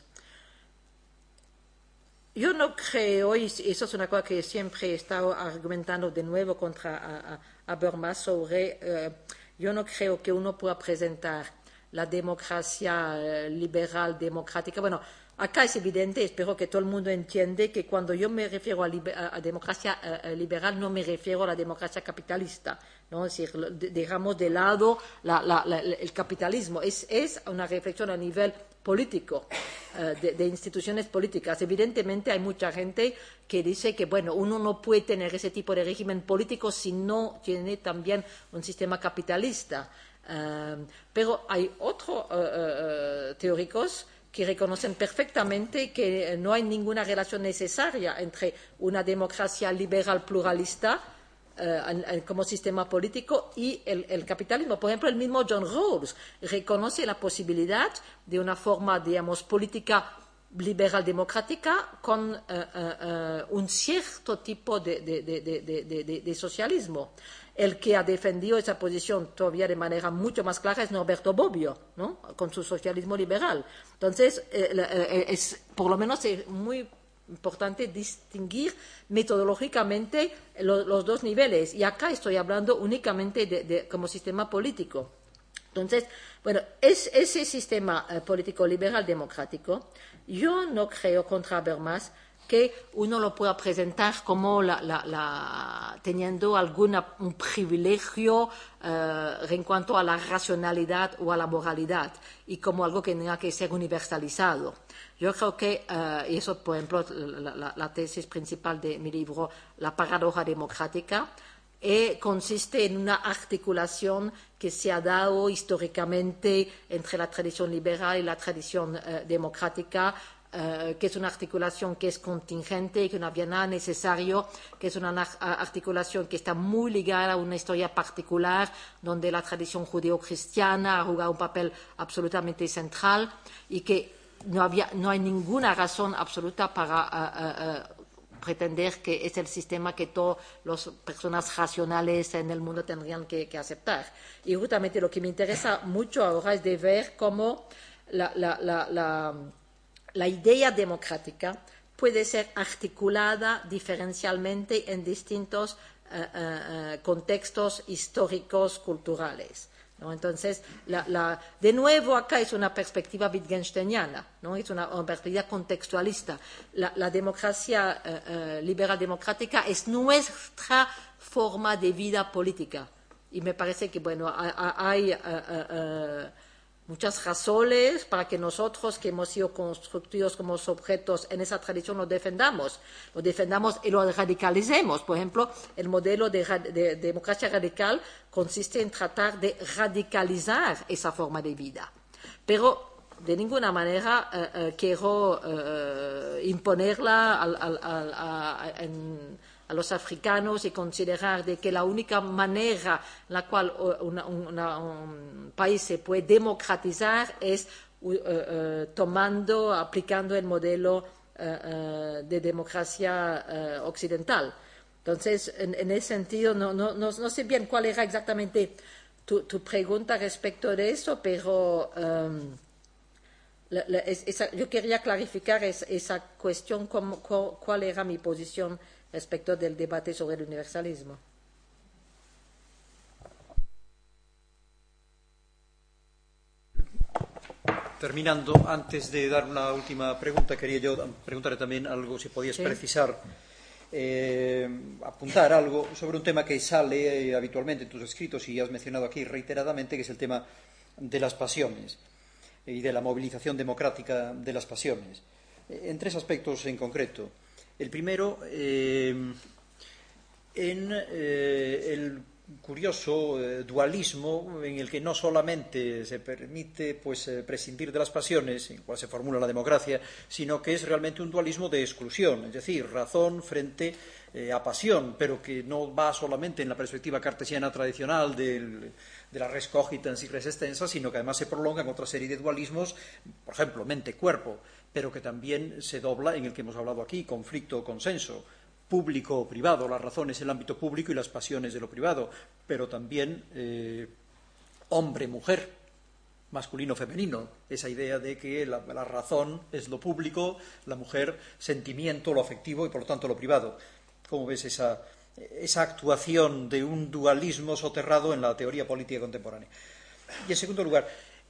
Yo no creo, y eso es una cosa que siempre he estado argumentando de nuevo contra Habermas sobre, yo no creo que uno pueda presentar la democracia liberal democrática. Bueno, acá es evidente, espero que todo el mundo entiende que cuando yo me refiero a democracia liberal no me refiero a la democracia capitalista, ¿no? Es decir, dejamos de lado el capitalismo. Es una reflexión a nivel político, de instituciones políticas. Evidentemente hay mucha gente que dice que, bueno, uno no puede tener ese tipo de régimen político si no tiene también un sistema capitalista. Pero hay otros teóricos que reconocen perfectamente que no hay ninguna relación necesaria entre una democracia liberal pluralista como sistema político y el capitalismo. Por ejemplo, el mismo John Rawls reconoce la posibilidad de una forma, digamos, política liberal democrática con un cierto tipo de socialismo. El que ha defendido esa posición todavía de manera mucho más clara es Norberto Bobbio, ¿no? Con su socialismo liberal. Entonces, por lo menos es muy importante distinguir metodológicamente los dos niveles. Y acá estoy hablando únicamente como sistema político. Entonces, bueno, ese sistema político liberal democrático, yo no creo, contra Habermas, que uno lo pueda presentar como teniendo un privilegio en cuanto a la racionalidad o a la moralidad y como algo que tenga que ser universalizado. Yo creo que, y eso, por ejemplo, la tesis principal de mi libro, La paradoja democrática, consiste en una articulación que se ha dado históricamente entre la tradición liberal y la tradición democrática, que es una articulación que es contingente, que no había nada necesario, que es una articulación que está muy ligada a una historia particular, donde la tradición judeo-cristiana ha jugado un papel absolutamente central y que no hay ninguna razón absoluta para pretender que es el sistema que todas las personas racionales en el mundo tendrían que aceptar. Y justamente lo que me interesa mucho ahora es de ver cómo la idea democrática puede ser articulada diferencialmente en distintos contextos históricos, culturales, ¿no? Entonces, de nuevo acá es una perspectiva wittgensteiniana, ¿no? Es una perspectiva contextualista. La democracia liberal democrática es nuestra forma de vida política. Y me parece que, bueno, hay muchas razones para que nosotros, que hemos sido construidos como objetos en esa tradición, lo defendamos y lo radicalicemos. Por ejemplo, el modelo de democracia radical consiste en tratar de radicalizar esa forma de vida. Pero de ninguna manera quiero imponerla a los africanos y considerar de que la única manera en la cual un país se puede democratizar es aplicando el modelo de democracia occidental. Entonces, en ese sentido, no sé bien cuál era exactamente tu pregunta respecto de eso, pero yo quería clarificar esa cuestión, cuál era mi posición respecto del debate sobre el universalismo. Terminando, antes de dar una última pregunta, quería yo preguntarle también algo, si podías precisar, apuntar algo sobre un tema que sale habitualmente en tus escritos y has mencionado aquí reiteradamente, que es el tema de las pasiones y de la movilización democrática de las pasiones, en tres aspectos en concreto. El primero, en el curioso dualismo en el que no solamente se permite prescindir de las pasiones, en el cual se formula la democracia, sino que es realmente un dualismo de exclusión, es decir, razón frente a pasión, pero que no va solamente en la perspectiva cartesiana tradicional de la res cogitans y res extensa, sino que además se prolonga en otra serie de dualismos, por ejemplo, mente-cuerpo, pero que también se dobla en el que hemos hablado aquí, conflicto o consenso, público o privado, la razón es el ámbito público y las pasiones de lo privado, pero también hombre-mujer, masculino-femenino, esa idea de que la razón es lo público, la mujer sentimiento, lo afectivo y por lo tanto lo privado. ¿Cómo ves esa actuación de un dualismo soterrado en la teoría política contemporánea? Y en segundo lugar,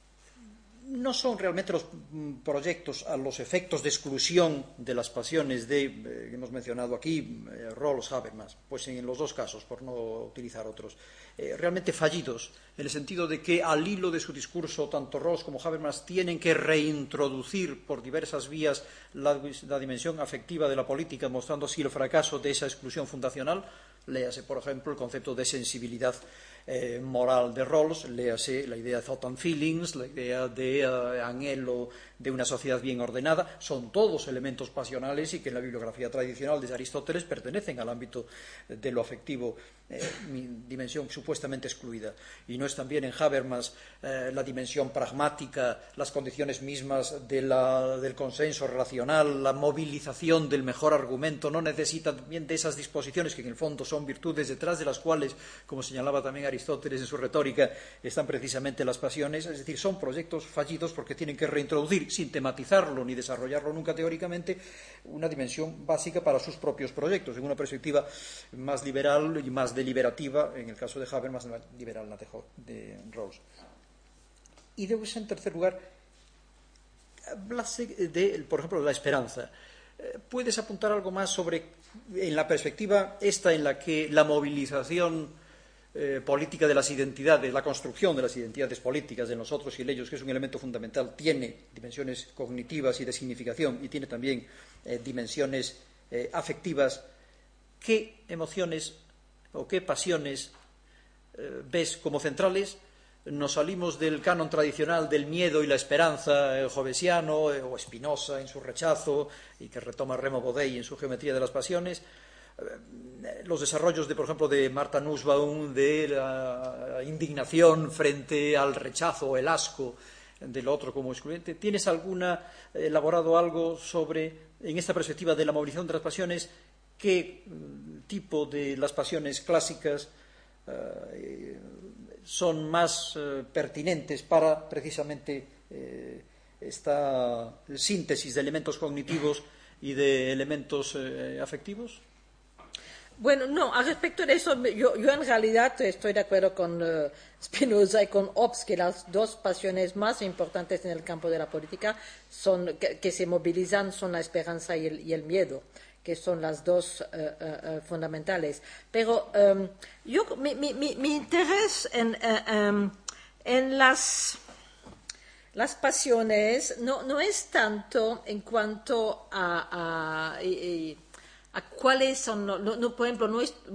no son realmente los proyectos a los efectos de exclusión de las pasiones que hemos mencionado aquí, Rawls, Habermas, pues en los dos casos, por no utilizar otros, realmente fallidos, en el sentido de que al hilo de su discurso tanto Rawls como Habermas tienen que reintroducir por diversas vías la dimensión afectiva de la política, mostrando así el fracaso de esa exclusión fundacional. Léase, por ejemplo, el concepto de sensibilidad moral de Rawls, léase la idea de thought and feelings, la idea de anhelo de una sociedad bien ordenada, son todos elementos pasionales y que en la bibliografía tradicional de Aristóteles pertenecen al ámbito de lo afectivo, dimensión supuestamente excluida. Y no es también en Habermas la dimensión pragmática, las condiciones mismas del consenso relacional, la movilización del mejor argumento, no necesita también de esas disposiciones que en el fondo son virtudes detrás de las cuales, como señalaba también Aristóteles en su retórica, están precisamente las pasiones. Es decir, son proyectos fallidos porque tienen que reintroducir, sin tematizarlo ni desarrollarlo nunca teóricamente, una dimensión básica para sus propios proyectos, en una perspectiva más liberal y más deliberativa, en el caso de Habermas, más liberal de Rawls. Y después, en tercer lugar, hablase por ejemplo, de la esperanza. ¿Puedes apuntar algo más sobre, en la perspectiva esta en la que la movilización política de las identidades, la construcción de las identidades políticas de nosotros y de ellos, que es un elemento fundamental, tiene dimensiones cognitivas y de significación y tiene también dimensiones afectivas? ¿Qué emociones o qué pasiones ves como centrales? Nos salimos del canon tradicional del miedo y la esperanza jovesiano o Spinoza en su rechazo, y que retoma Remo Bodey en su geometría de las pasiones, los desarrollos por ejemplo, de Martha Nussbaum, de la indignación frente al rechazo o el asco del otro como excluyente. ¿Tienes elaborado algo sobre, en esta perspectiva de la movilización de las pasiones, qué tipo de las pasiones clásicas son más pertinentes para precisamente esta síntesis de elementos cognitivos y de elementos afectivos? Bueno, no, al respecto de eso, yo en realidad estoy de acuerdo con Spinoza y con Hobbes, que las dos pasiones más importantes en el campo de la política son, que se movilizan son la esperanza y el miedo, que son las dos fundamentales. Pero mi interés en las pasiones no es tanto en cuanto a cuáles son, por ejemplo,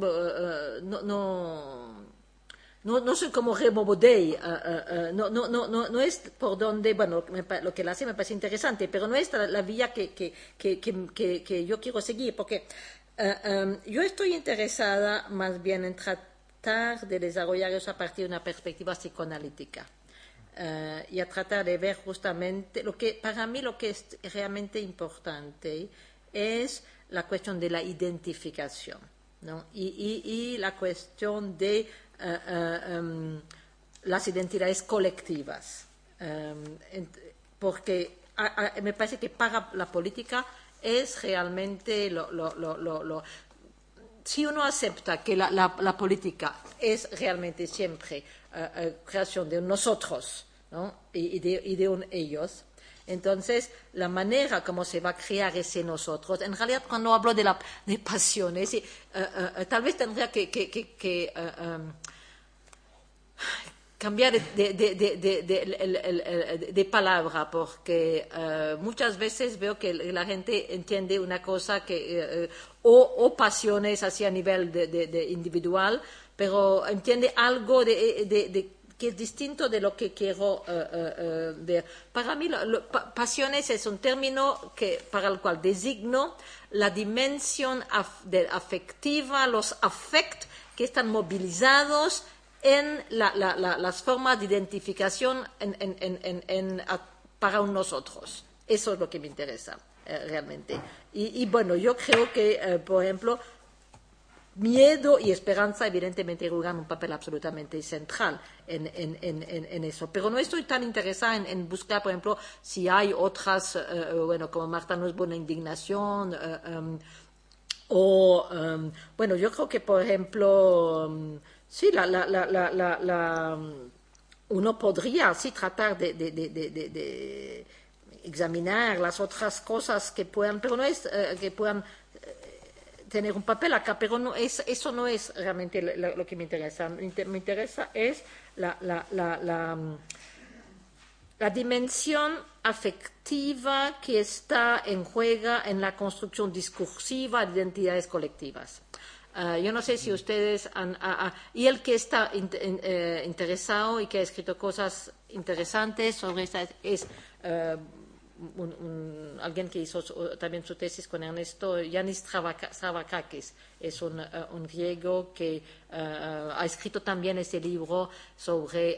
no soy como Remo Bodei, no es por donde, bueno, lo que él hace me parece interesante, pero no es la vía que yo quiero seguir, porque yo estoy interesada más bien en tratar de desarrollar eso a partir de una perspectiva psicoanalítica. Y a tratar de ver justamente, para mí lo que es realmente importante es la cuestión de la identificación, ¿no? Y la cuestión de las identidades colectivas, porque me parece que para la política es realmente si uno acepta que la política es realmente siempre creación de un nosotros, ¿no? y de un ellos. Entonces, la manera como se va a crear ese nosotros, en realidad cuando hablo de pasiones, tal vez tendría que cambiar de palabra, porque muchas veces veo que la gente entiende una cosa que o pasiones así a nivel de individual, pero entiende algo que es distinto de lo que quiero ver. Para mí, pasiones es un término para el cual designo la dimensión afectiva, los afectos que están movilizados en las formas de identificación para nosotros. Eso es lo que me interesa realmente. Y bueno, yo creo que, por ejemplo, miedo y esperanza evidentemente juegan un papel absolutamente central en eso. Pero no estoy tan interesada en buscar, por ejemplo, si hay otras, como Marta Nussbaum, indignación, bueno, yo creo que, por ejemplo, sí, uno podría sí tratar de examinar las otras cosas que puedan, pero no es que puedan tener un papel acá, pero eso no es realmente lo que me interesa. Me interesa es la dimensión afectiva que está en juego en la construcción discursiva de identidades colectivas. Yo no sé si ustedes y el que está interesado y que ha escrito cosas interesantes sobre esta es alguien que hizo también su tesis con Ernesto, Yanis Stavrakakis, es un griego que ha escrito también ese libro sobre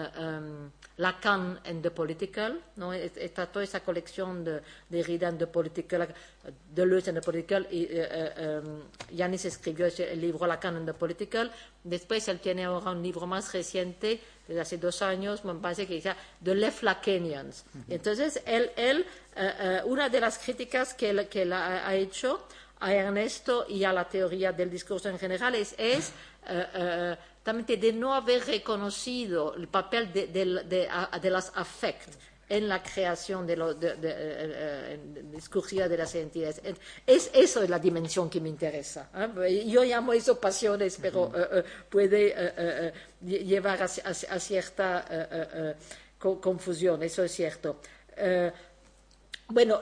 Lacan and the Political, ¿no? Está toda esa colección de Derrida and the Political, Deleuze and the Political, y Yanis escribió el libro Lacan and the Political. Después él tiene ahora un libro más reciente, desde hace 2 años, me parece que dice The Left Lacanians. Entonces, él una de las críticas que él ha hecho a Ernesto y a la teoría del discurso en general es también de no haber reconocido el papel de los afectos en la creación discursiva de las identidades. Eso es la dimensión que me interesa. Yo llamo eso pasiones, pero puede llevar a cierta confusión, eso es cierto. Bueno,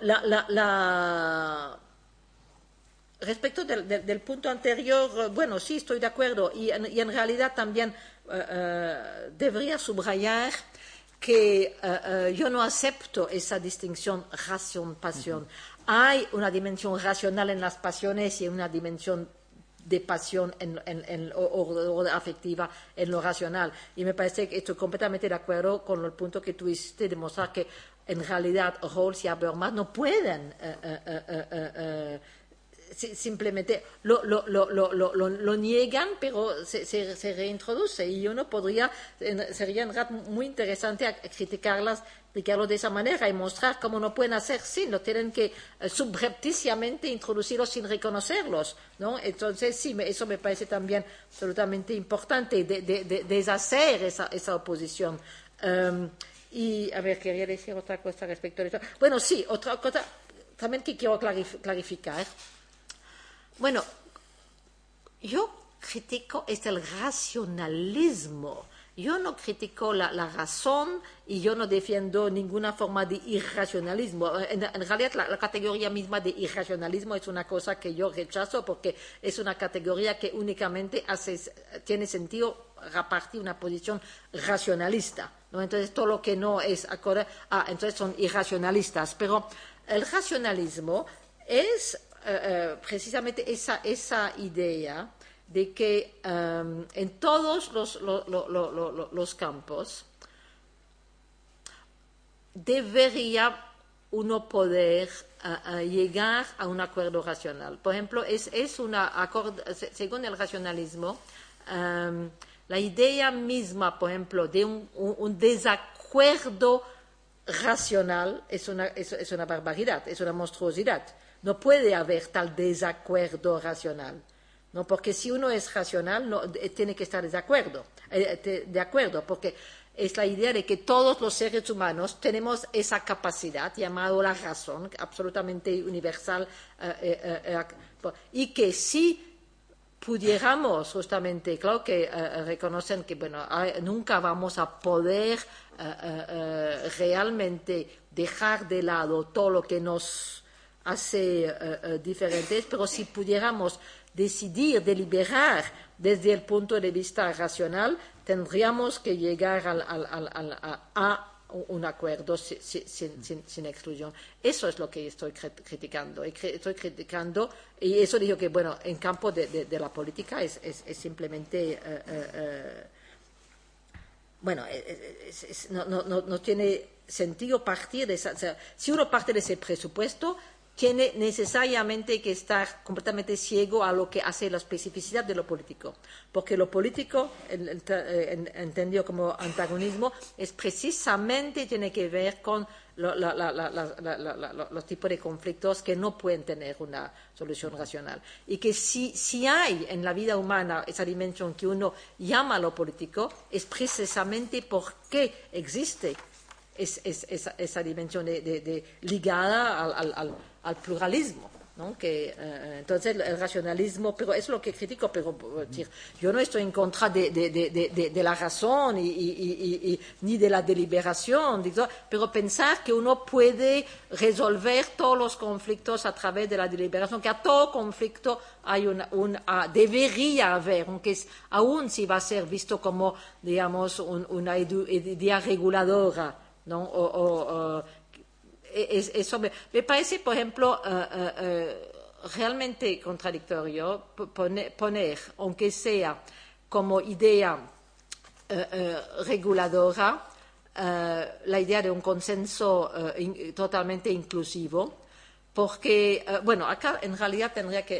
respecto del punto anterior, bueno, sí, estoy de acuerdo, y en realidad también debería subrayar que yo no acepto esa distinción ración-pasión. Hay una dimensión racional en las pasiones y una dimensión de pasión o afectiva en lo racional. Y me parece que estoy completamente de acuerdo con el punto que tuviste de demostrar que en realidad Rawls y Habermas no pueden simplemente lo niegan, pero se reintroduce. Y uno sería en realidad muy interesante criticarlo de esa manera y mostrar cómo no pueden hacer no tienen que subrepticiamente introducirlos sin reconocerlos, ¿no? Entonces, sí, eso me parece también absolutamente importante, de deshacer esa oposición. Y, a ver, quería decir otra cosa respecto a eso. Bueno, sí, otra cosa también que quiero clarificar. Bueno, yo critico el racionalismo. Yo no critico la razón y yo no defiendo ninguna forma de irracionalismo. En realidad, la categoría misma de irracionalismo es una cosa que yo rechazo porque es una categoría que únicamente tiene sentido a partir de una posición racionalista, ¿no? Entonces, todo lo que no es acorde, entonces son irracionalistas. Pero el racionalismo es precisamente esa idea de que en todos los campos debería uno poder llegar a un acuerdo racional. Por ejemplo, según el racionalismo, la idea misma, por ejemplo, de un desacuerdo racional es una barbaridad, es una monstruosidad. No puede haber tal desacuerdo racional, ¿no? Porque si uno es racional, tiene que estar de acuerdo, porque es la idea de que todos los seres humanos tenemos esa capacidad llamada la razón, absolutamente universal, y que si pudiéramos justamente, claro que reconocen que nunca vamos a poder realmente dejar de lado todo lo que nos hace diferentes, pero si pudiéramos decidir, deliberar desde el punto de vista racional, tendríamos que llegar a un acuerdo sin exclusión. Eso es lo que estoy criticando. Y eso digo que, en campo de la política es simplemente... no tiene sentido partir de esa... O sea, si uno parte de ese presupuesto, tiene necesariamente que estar completamente ciego a lo que hace la especificidad de lo político. Porque lo político, entendido como antagonismo, es precisamente, tiene que ver con los tipos de conflictos que no pueden tener una solución racional. Y que si hay en la vida humana esa dimensión que uno llama lo político, es precisamente porque existe esa dimensión ligada al pluralismo, ¿no? Entonces el racionalismo, pero es lo que critico, pero yo no estoy en contra de la razón ni de la deliberación, pero pensar que uno puede resolver todos los conflictos a través de la deliberación, que a todo conflicto hay debería haber, aún si va a ser visto como, digamos, una idea reguladora, ¿no? Eso me parece, por ejemplo, realmente contradictorio poner, aunque sea como idea reguladora, la idea de un consenso totalmente inclusivo, porque, acá en realidad tendría que...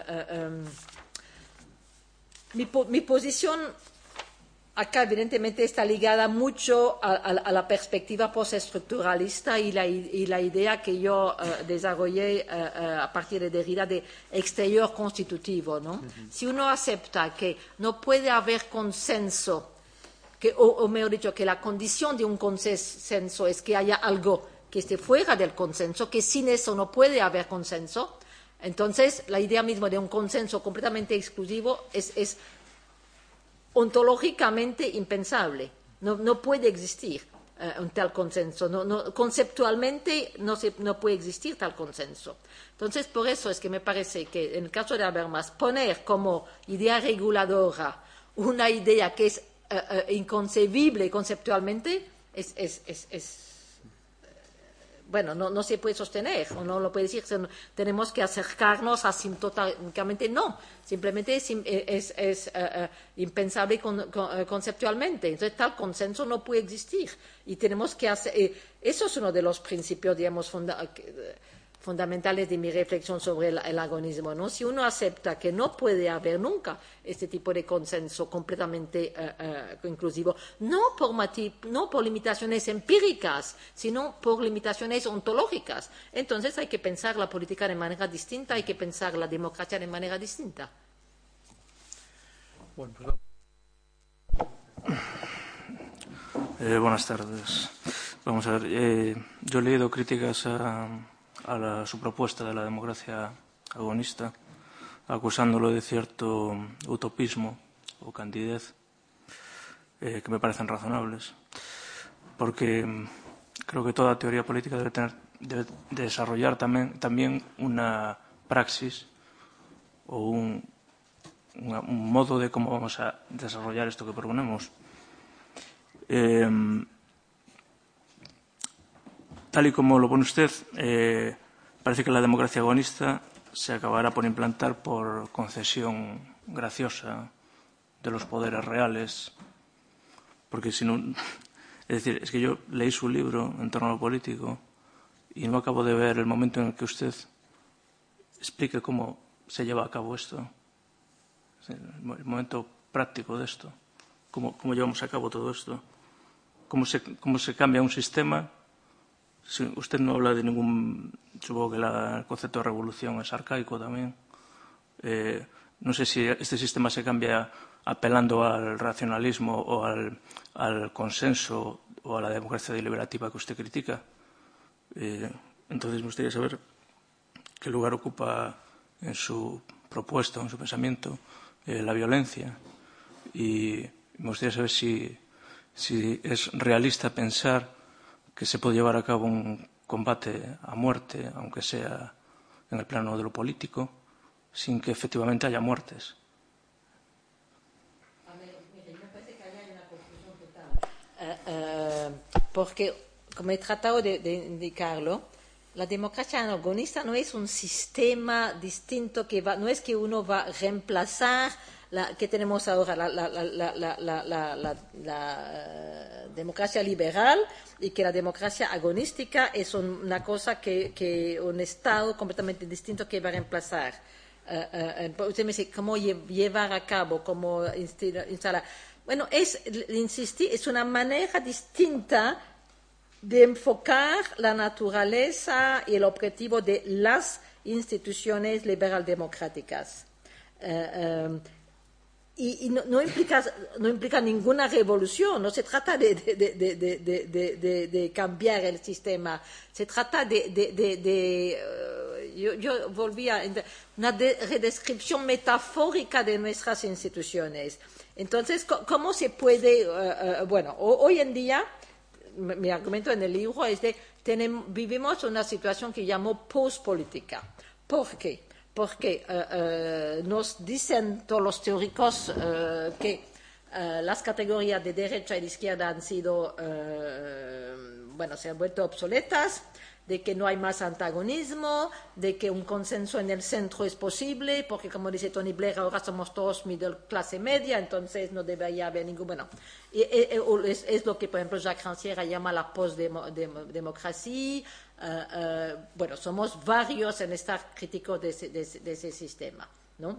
mi posición acá evidentemente está ligada mucho a la perspectiva postestructuralista y la idea que yo desarrollé a partir de Derrida de exterior constitutivo, ¿no? Uh-huh. Si uno acepta que no puede haber consenso, o mejor dicho, que la condición de un consenso es que haya algo que esté fuera del consenso, que sin eso no puede haber consenso, entonces la idea misma de un consenso completamente exclusivo es ontológicamente impensable. No puede existir un tal consenso. Conceptualmente no puede existir tal consenso. Entonces, por eso es que me parece que en el caso de Habermas, poner como idea reguladora una idea que es inconcebible conceptualmente no se puede sostener, o no lo puede decir, tenemos que acercarnos asintóticamente, no, simplemente es impensable conceptualmente, entonces tal consenso no puede existir, y tenemos que hacer, eso es uno de los principios, digamos, fundamentales de mi reflexión sobre el agonismo, ¿no? Si uno acepta que no puede haber nunca este tipo de consenso completamente inclusivo, no por limitaciones empíricas, sino por limitaciones ontológicas, entonces hay que pensar la política de manera distinta, hay que pensar la democracia de manera distinta. Bueno, pues buenas tardes. Vamos a ver, yo he leído críticas a su propuesta de la democracia agonista, acusándolo de cierto utopismo o candidez, que me parecen razonables, porque creo que toda teoría política debe desarrollar también una praxis o un modo de cómo vamos a desarrollar esto que proponemos. Tal y como lo pone usted, parece que la democracia agonista se acabará por implantar por concesión graciosa de los poderes reales, porque si no, es decir, es que yo leí su libro en torno a lo político y no acabo de ver el momento en el que usted explique cómo se lleva a cabo esto, el momento práctico de esto, cómo llevamos a cabo todo esto, cómo se cambia un sistema. Si usted no habla de ningún... Supongo que el concepto de revolución es arcaico también. No sé si este sistema se cambia apelando al racionalismo o al consenso o a la democracia deliberativa que usted critica. Entonces me gustaría saber qué lugar ocupa en su propuesta, en su pensamiento, la violencia. Y me gustaría saber si es realista pensar que se puede llevar a cabo un combate a muerte, aunque sea en el plano de lo político, sin que efectivamente haya muertes. Me parece que hay una confusión total. Porque, como he tratado de indicarlo, la democracia agonista no es un sistema distinto no es que uno va a reemplazar que tenemos ahora, la democracia liberal, y que la democracia agonística es una cosa que un Estado completamente distinto que va a reemplazar. Usted me dice cómo llevar a cabo, cómo instalar. Bueno, insistir, es una manera distinta de enfocar la naturaleza y el objetivo de las instituciones liberal-democráticas. Y no implica ninguna revolución, no se trata de cambiar el sistema, se trata yo volví a una redescripción metafórica de nuestras instituciones. Entonces, ¿cómo se puede? Hoy en día, mi argumento en el libro es vivimos una situación que llamo post-política. ¿Por qué? Porque nos dicen todos los teóricos que las categorías de derecha y de izquierda han sido, se han vuelto obsoletas, de que no hay más antagonismo, de que un consenso en el centro es posible, porque como dice Tony Blair, ahora somos todos clase media, entonces no debería haber ningún... es lo que, por ejemplo, Jacques Rancière llama la post-democracia. Somos varios en estar críticos de ese sistema, ¿no?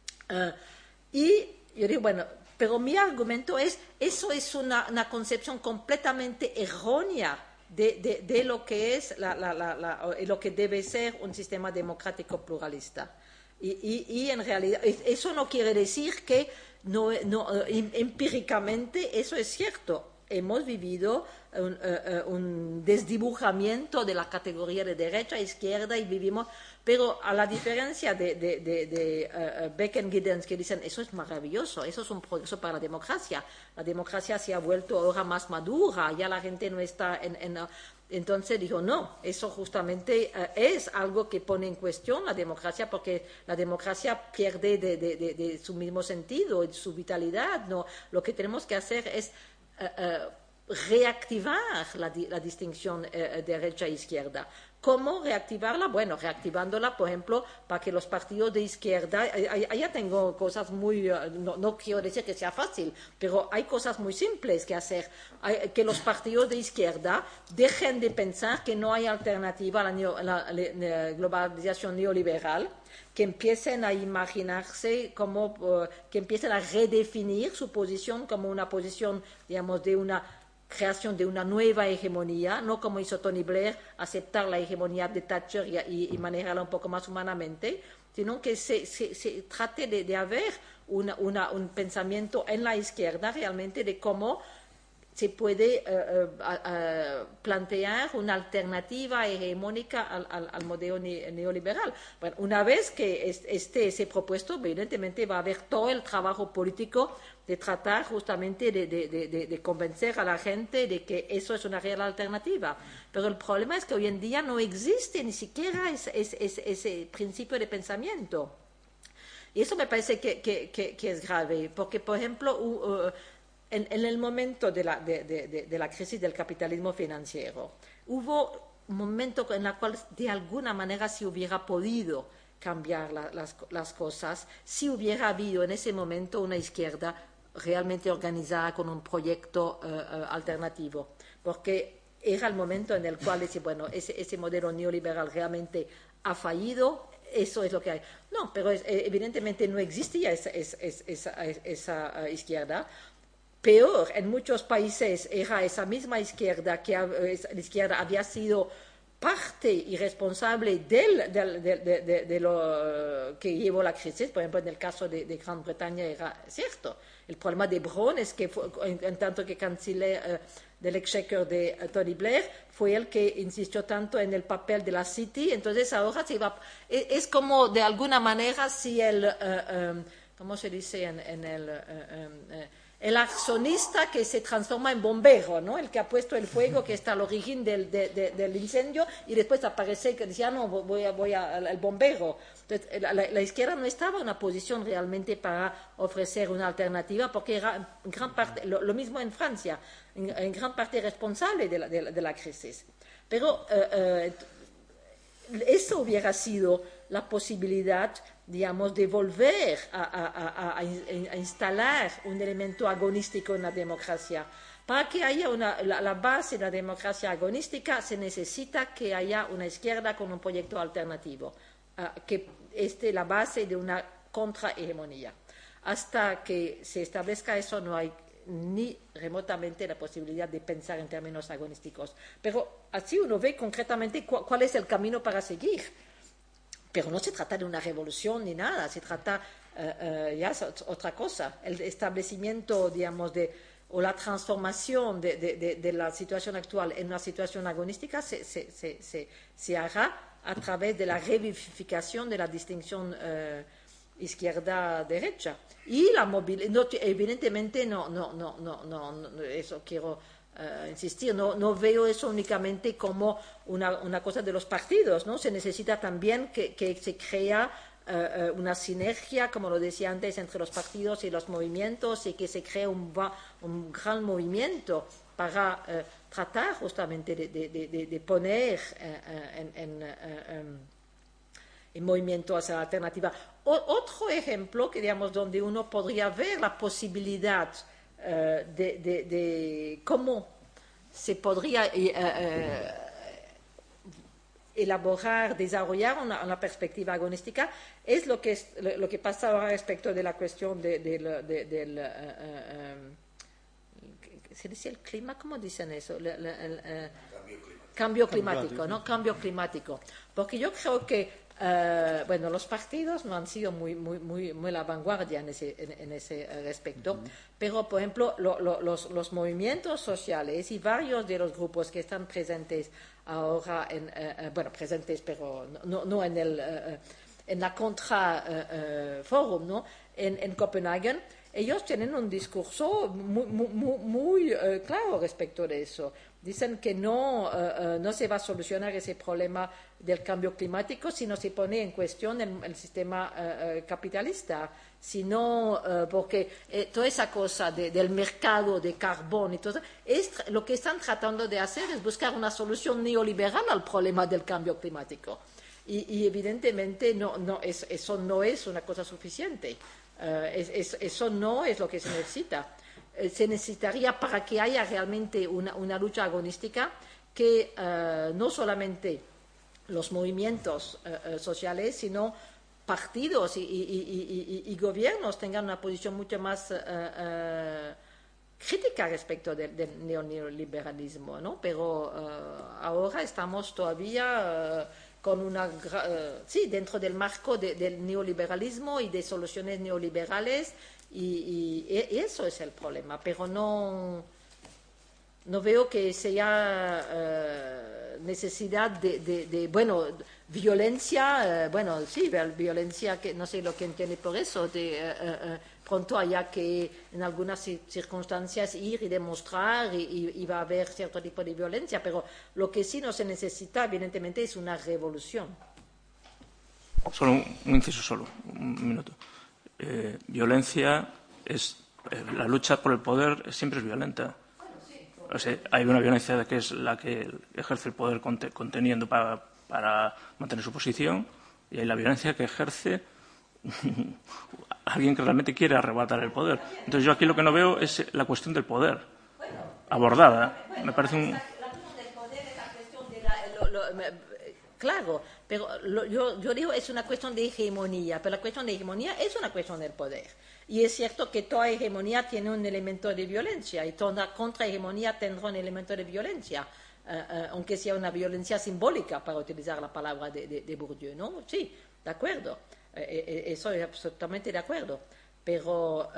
Y yo digo, pero mi argumento eso es una concepción completamente errónea de lo que es lo que debe ser un sistema democrático pluralista. Y en realidad, eso no quiere decir que empíricamente eso es cierto. Hemos vivido un desdibujamiento de la categoría de derecha e izquierda y vivimos, pero a la diferencia de Beck y Giddens, que dicen eso es maravilloso, eso es un progreso para la democracia se ha vuelto ahora más madura, ya la gente no está entonces dijo no, eso justamente es algo que pone en cuestión la democracia, porque la democracia pierde de su mismo sentido, de su vitalidad. No, lo que tenemos que hacer es reactivar la distinción derecha e izquierda, ¿Cómo reactivarla? Bueno, reactivándola, por ejemplo, para que los partidos de izquierda, allá tengo cosas muy, no quiero decir que sea fácil, pero hay cosas muy simples que hacer. Que los partidos de izquierda dejen de pensar que no hay alternativa a la globalización neoliberal, que empiecen a imaginarse que empiecen a redefinir su posición como una posición, digamos, de una creación de una nueva hegemonía, no como hizo Tony Blair, aceptar la hegemonía de Thatcher y manejarla un poco más humanamente, sino que se trate de haber un pensamiento en la izquierda realmente de cómo se puede plantear una alternativa hegemónica al modelo neoliberal. Bueno, una vez que esté propuesto, evidentemente va a haber todo el trabajo político de tratar justamente de convencer a la gente de que eso es una real alternativa. Pero el problema es que hoy en día no existe ni siquiera ese principio de pensamiento. Y eso me parece que es grave, porque, por ejemplo, en el momento de la crisis del capitalismo financiero, hubo un momento en el cual de alguna manera se hubiera podido cambiar las cosas, si hubiera habido en ese momento una izquierda realmente organizada con un proyecto alternativo, porque era el momento en el cual ese modelo neoliberal realmente ha fallido. Eso es lo que hay. No, pero evidentemente no existía esa izquierda. Peor, en muchos países era esa misma izquierda la izquierda había sido parte y responsable de lo que llevó la crisis. Por ejemplo, en el caso de Gran Bretaña era cierto. El problema de Brown es que, en tanto que canciller del exchequer de Tony Blair, fue el que insistió tanto en el papel de la City. Entonces ahora es como de alguna manera si ¿cómo se dice en el accionista que se transforma en bombero, ¿no? El que ha puesto el fuego, que está al origen del incendio, y después aparece que decía, no, voy al bombero. Entonces, la izquierda no estaba en una posición realmente para ofrecer una alternativa, porque era en gran parte, lo mismo en Francia, en gran parte responsable de la crisis. Pero eso hubiera sido la posibilidad, digamos, de volver a instalar un elemento agonístico en la democracia. Para que haya la base de la democracia agonística se necesita que haya una izquierda con un proyecto alternativo, que esté la base de una contrahegemonía. Hasta que se establezca eso no hay ni remotamente la posibilidad de pensar en términos agonísticos. Pero así uno ve concretamente cuál es el camino para seguir. Pero no se trata de una revolución ni nada, se trata ya es otra cosa. El establecimiento, digamos, o la transformación de la situación actual en una situación agonística se hará a través de la revivificación de la distinción izquierda-derecha. Y la movilidad, evidentemente, no, eso quiero insistir, no veo eso únicamente como una cosa de los partidos, ¿no? Se necesita también que se crea una sinergia, como lo decía antes, entre los partidos y los movimientos, y que se crea un gran movimiento para tratar justamente de poner en movimiento hacia la alternativa. Otro ejemplo, que digamos, donde uno podría ver la posibilidad de cómo se podría elaborar, desarrollar una perspectiva agonística, es lo que pasa ahora respecto de la cuestión del ¿se dice el clima? ¿Cómo dicen eso? Cambio climático, ¿no? Cambio climático. Porque yo creo que los partidos no han sido muy la vanguardia en ese respecto, pero, por ejemplo, los movimientos sociales y varios de los grupos que están presentes ahora, presentes, pero no en la Contra-Forum, ¿no? En Copenhague, ellos tienen un discurso muy claro respecto de eso. Dicen que no se va a solucionar ese problema del cambio climático si no se pone en cuestión el sistema capitalista, sino porque toda esa cosa del mercado de carbón y todo lo que están tratando de hacer es buscar una solución neoliberal al problema del cambio climático. Y evidentemente eso no es una cosa suficiente. Eso no es lo que se necesita. Se necesitaría, para que haya realmente una lucha agonística, que no solamente los movimientos sociales, sino partidos y gobiernos tengan una posición mucho más crítica respecto del neoliberalismo, ¿no? Pero ahora estamos todavía con dentro del marco del neoliberalismo y de soluciones neoliberales, y eso es el problema, pero no veo que sea necesidad de violencia, violencia que no sé lo que entiende por eso, pronto haya que en algunas circunstancias ir y demostrar y va a haber cierto tipo de violencia, pero lo que sí no se necesita evidentemente es una revolución. Solo un inciso, un minuto. Violencia es la lucha por el poder siempre es violenta. O sea, hay una violencia que es la que ejerce el poder conteniendo para mantener su posición, y hay la violencia que ejerce alguien que realmente quiere arrebatar el poder. Entonces yo aquí lo que no veo es la cuestión del poder abordada. Me parece un... La cuestión del poder es la cuestión de claro, pero yo digo es una cuestión de hegemonía, pero la cuestión de hegemonía es una cuestión del poder. Y es cierto que toda hegemonía tiene un elemento de violencia, y toda contrahegemonía tendrá un elemento de violencia, aunque sea una violencia simbólica, para utilizar la palabra de Bourdieu, ¿no? Sí, de acuerdo, estoy absolutamente de acuerdo. Pero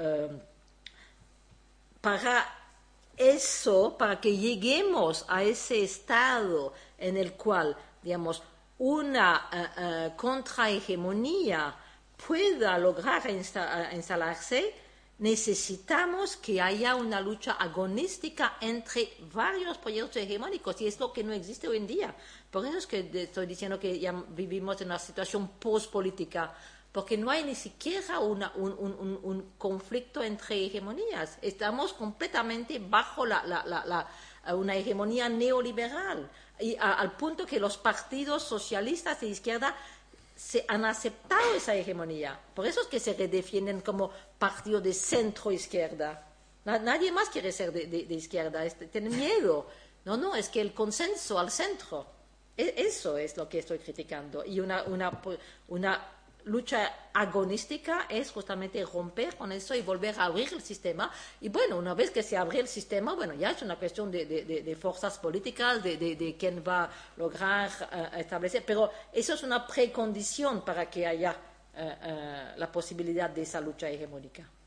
para que lleguemos a ese estado en el cual, digamos, una contrahegemonía pueda lograr instalarse, necesitamos que haya una lucha agonística entre varios proyectos hegemónicos, y es lo que no existe hoy en día. Por eso es que estoy diciendo que ya vivimos en una situación postpolítica, porque no hay ni siquiera un conflicto entre hegemonías. Estamos completamente bajo una hegemonía neoliberal, y al punto que los partidos socialistas de izquierda se han aceptado esa hegemonía. Por eso es que se redefienden como partido de centro-izquierda. Nadie más quiere ser de izquierda, tiene miedo. No, es que el consenso al centro, eso es lo que estoy criticando. Y una lucha agonística es justamente romper con eso y volver a abrir el sistema. Y bueno, una vez que se abre el sistema, bueno, ya es una cuestión de fuerzas políticas, de quién va a lograr establecer. Pero eso es una precondición para que haya la posibilidad de esa lucha hegemónica.